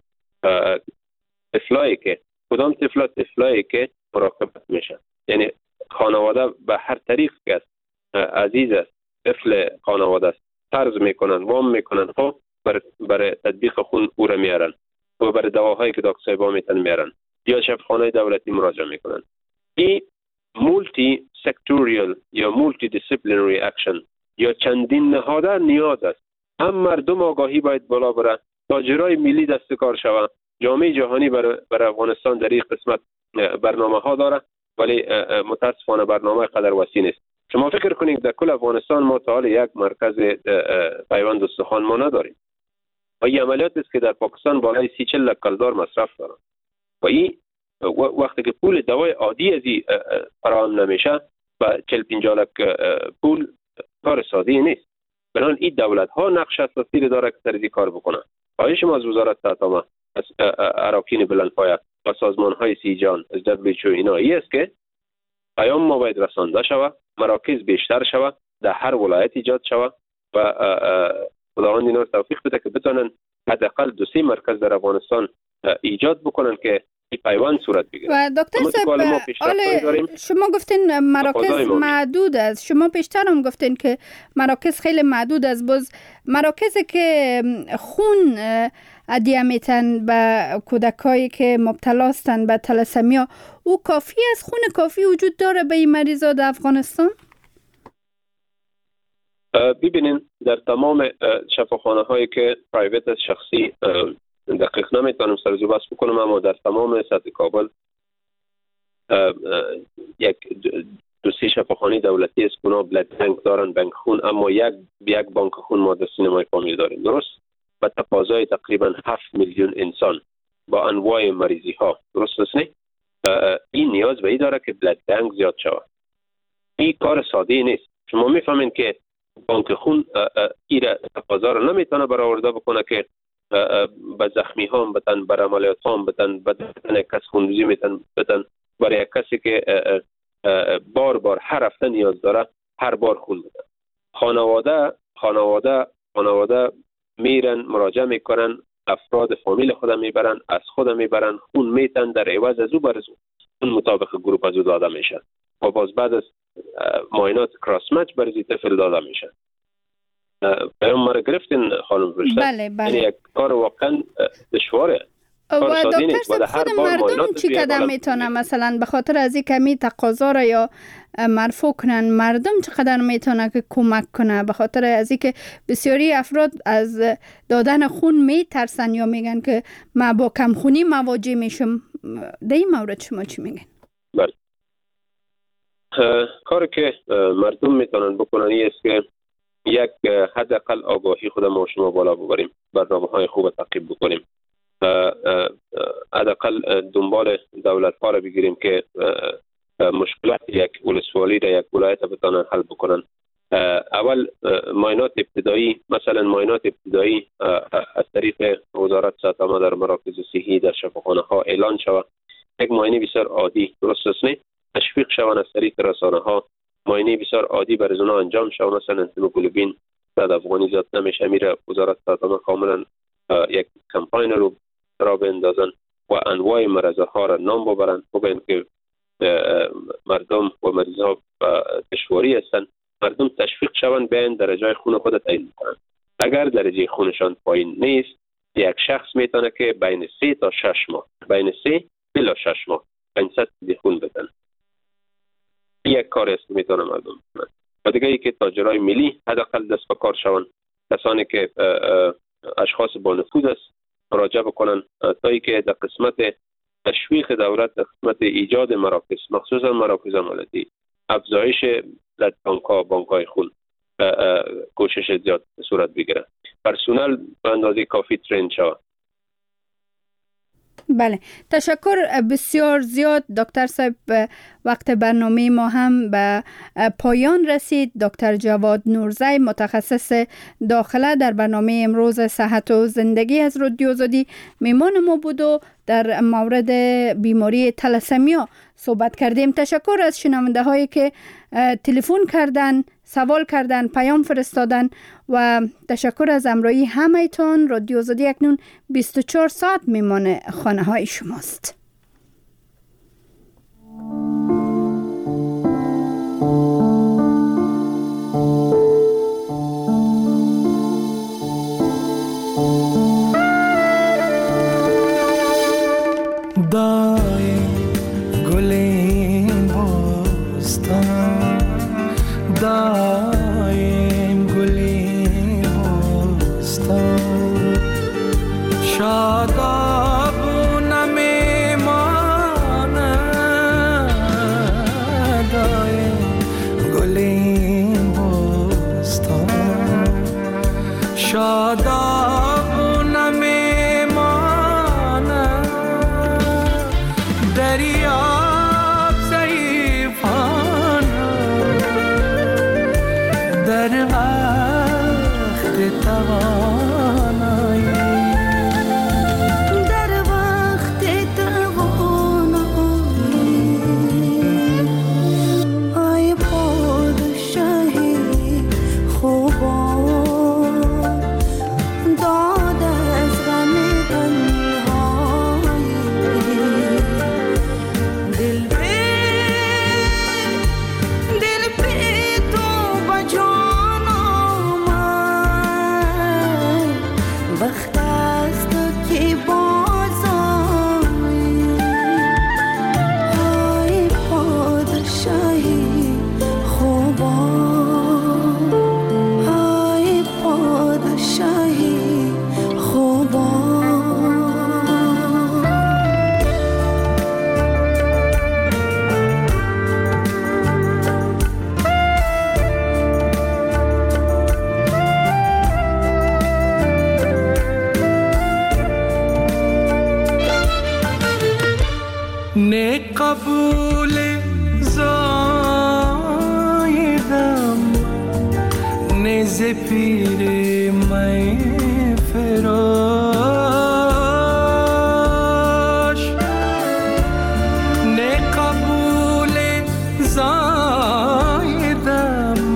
Speaker 5: طفلایی که کدام طفلا طفلایی که مراقبت میشه، یعنی خانواده به هر طریق که عزیز است، طفل خانواده است، فرض میکنن، وام میکنن، خب برای بر تطبیق خون او را میارن و برای دواهایی که دکتر صاحبا میتن میارن یا شفاخانه دولتی مراجعه میکنن. این مولتی سکتوریال یا مولتی دیسیپلینری اکشن یا چندین نهاده نیاز است. هم مردم آگاهی باید بالا بره، تاجرای ملی دست کار شوند. جامعه جهانی بر, بر افغانستان در این قسمت برنامه ها داره، ولی متاسفانه برنامه قدر وسیع نیست. شما فکر کنید در کل افغانستان ما تا حال یک مرکز پیوند استخوان ما نداریم و این عملیات است که در پاکستان بالای سی چل لک کلدار مصرف دارن و این وقتی که پول دوای عادی از این فراهم نمیشه و چل پنجاه لک پول کار ساده نیست. بنابراین این دولت ها نقش اساسی داره که سر این کار بکنه. خواهش ما از وزارت صحت عامه، از اراکین بلندپایه و سازمان های سی جان، از دبلیو اچ او، اینا ای است که پیام ما باید رسانده شود، مراکز بیشتر شود، در هر ولایت ایجاد شود و خداوند اینا توفیق بده که بتونن حداقل دو سه مرکز در افغانستان ایجاد بکنن که این پیوند صورت بگیره.
Speaker 3: و دکتر صاحب شما گفتین مراکز محدود است، شما پیشتر هم گفتین که مراکز خیلی محدود است. باز مراکزی که خون عدیه میتن به کودکایی که مبتلا هستند به تلاسمیا، او کافی است؟ خون کافی وجود داره به این مریضا در افغانستان؟
Speaker 5: ببینین در تمام شفاخانه هایی که پرایوت است، شخصی، دقیق نمیتونم سرزو بس بکنم، اما در تمام سطح کابل یک دو سه شفاخانه دولتی است که اونا بلد بانک دارن، بانک خون، اما یک یک بانک خون ما در سینمای کامل داریم، درست؟ و تقاضای تقریبا هفت میلیون انسان با انواع مریضی ها، درست است؟ نه؟ این نیاز به این داره که بلد بانک زیاد شود. این کار ساده نیست. شما میفهمین که بانک خون این تقاضا رو نمیتونه برآورده بکنه که به زخمی ها هم بدن، بر عملیات ها هم بدن، بدن کس خونریزی میتن بدن، برای کسی که بار بار هر هفته نیاز داره هر بار خون بدن. خانواده خانواده خانواده میرن مراجعه میکنن، افراد فامیل خودم میبرن، از خودم میبرن، خون میتن، در عوض از او برزو اون مطابق گروپ از او داده میشه و باز بعد از معاینات کراس مچ برزی طفل داده میشه. پیام ما رو گرفتین خانم فرشته؟
Speaker 3: بله بله.
Speaker 5: یعنی یک کار واقعا دشواره.
Speaker 3: و دکتر صاحب خود مردم چی قدم میتونه مثلا به خاطر از این کمی تقاضا را یا مرفوع کنن، مردم چقدر میتونه که کمک کنه؟ به خاطر از این که بسیاری افراد از دادن خون میترسن یا میگن که ما با کم خونی مواجه میشم. در این مورد شما چی میگن؟
Speaker 5: بله، کاری که مردم میتونن بکنن این است که یک حداقل آگاهی خود ما و شما بالا ببریم، برنامه‌های خوب تعقیب بکنیم، حداقل دنبال دولت‌ها را بگیریم که مشکلات یک ولسوالی در یک ولایت بتونن حل بکنن. اول معاینات ابتدایی، مثلا معاینات ابتدایی از طریق وزارت صحت عامه در مراکز صحی در شفاخانه ها اعلان شود، یک معاینه بسیار عادی، درست است نه؟ تشویق شوند از طریق رسانه ها، معاینه بسیار عادی برای اونا انجام شود. مثلا هیموگلوبین در افغانی زیاد نمیشه، میره وزارت صحت عامه کاملا یک کمپاین رو را بندازن و انواع مرض ها را نام ببرن، بگن که مردم و مریض ها دشواری هستند، مردم تشویق شوند بیان درجه خون خود تعیین کنند. اگر درجه خونشان پایین نیست، یک شخص میتونه که بین سه تا شش ماه بین سه تا شش ماه پانصد خون بدن. یک کار است که میتونه مردم کنند. و دیگه ای که تاجرای ملی حداقل دست به کار شوند، کسانی که اشخاص با نفوذ است مراجعه بکنن تا ای که در قسمت تشویق دولت، در قسمت ایجاد مراکز، مخصوصا مراکز عملیاتی، افزایش در بانک‌ها بانک‌های خون کوشش زیاد صورت بگیره، پرسونل به اندازه کافی ترین شود.
Speaker 3: بله، تشکر بسیار زیاد دکتر صاحب. وقت برنامه ما هم به پایان رسید. دکتر جواد نورزی، متخصص داخله در برنامه امروز صحت و زندگی از رادیو آزادی میمان ما بود و در مورد بیماری تلاسمیا صحبت کردیم. تشکر از شنونده هایی که تلفن کردن، سوال کردن، پیام فرستادن و تشکر از همراهی همه‌تان. رادیو آزادی اکنون بیست و چهار ساعت میمان خانه های شماست.
Speaker 9: دای گلین بستان، دایم گلین بستان، شاداب نمیماند. دایم گلین بستان، شاداب نمیماند. دریاب ضعیفان در وقت توانایی، در وقت توانایی، ای پادشاهی خوبان، داد از غم تنهایی. دل به دل به تو بجان آمد، وقت است که باز آیی. ای پادشاهی خوبان، ای پادشاهی خوبان. نه قبول زایدم، نه ز پیر می فراش، نه قبول زایدم،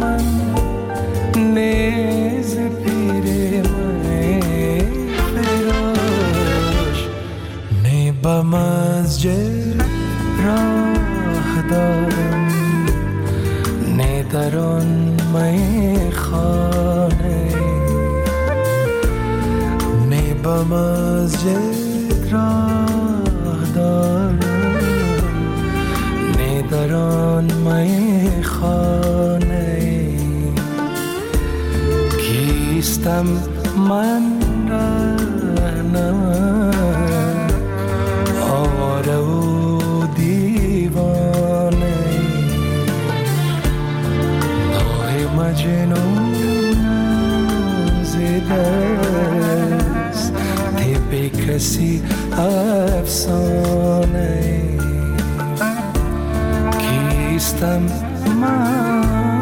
Speaker 9: نه ز پیر می فراش. نه به مسجد راه دارم، نه در آن میخانه، نه به مسجد راه دارم، نه در آن میخانه. کیستم من رهنم، آواره و دیوانه، نوح مجنون نیستم من.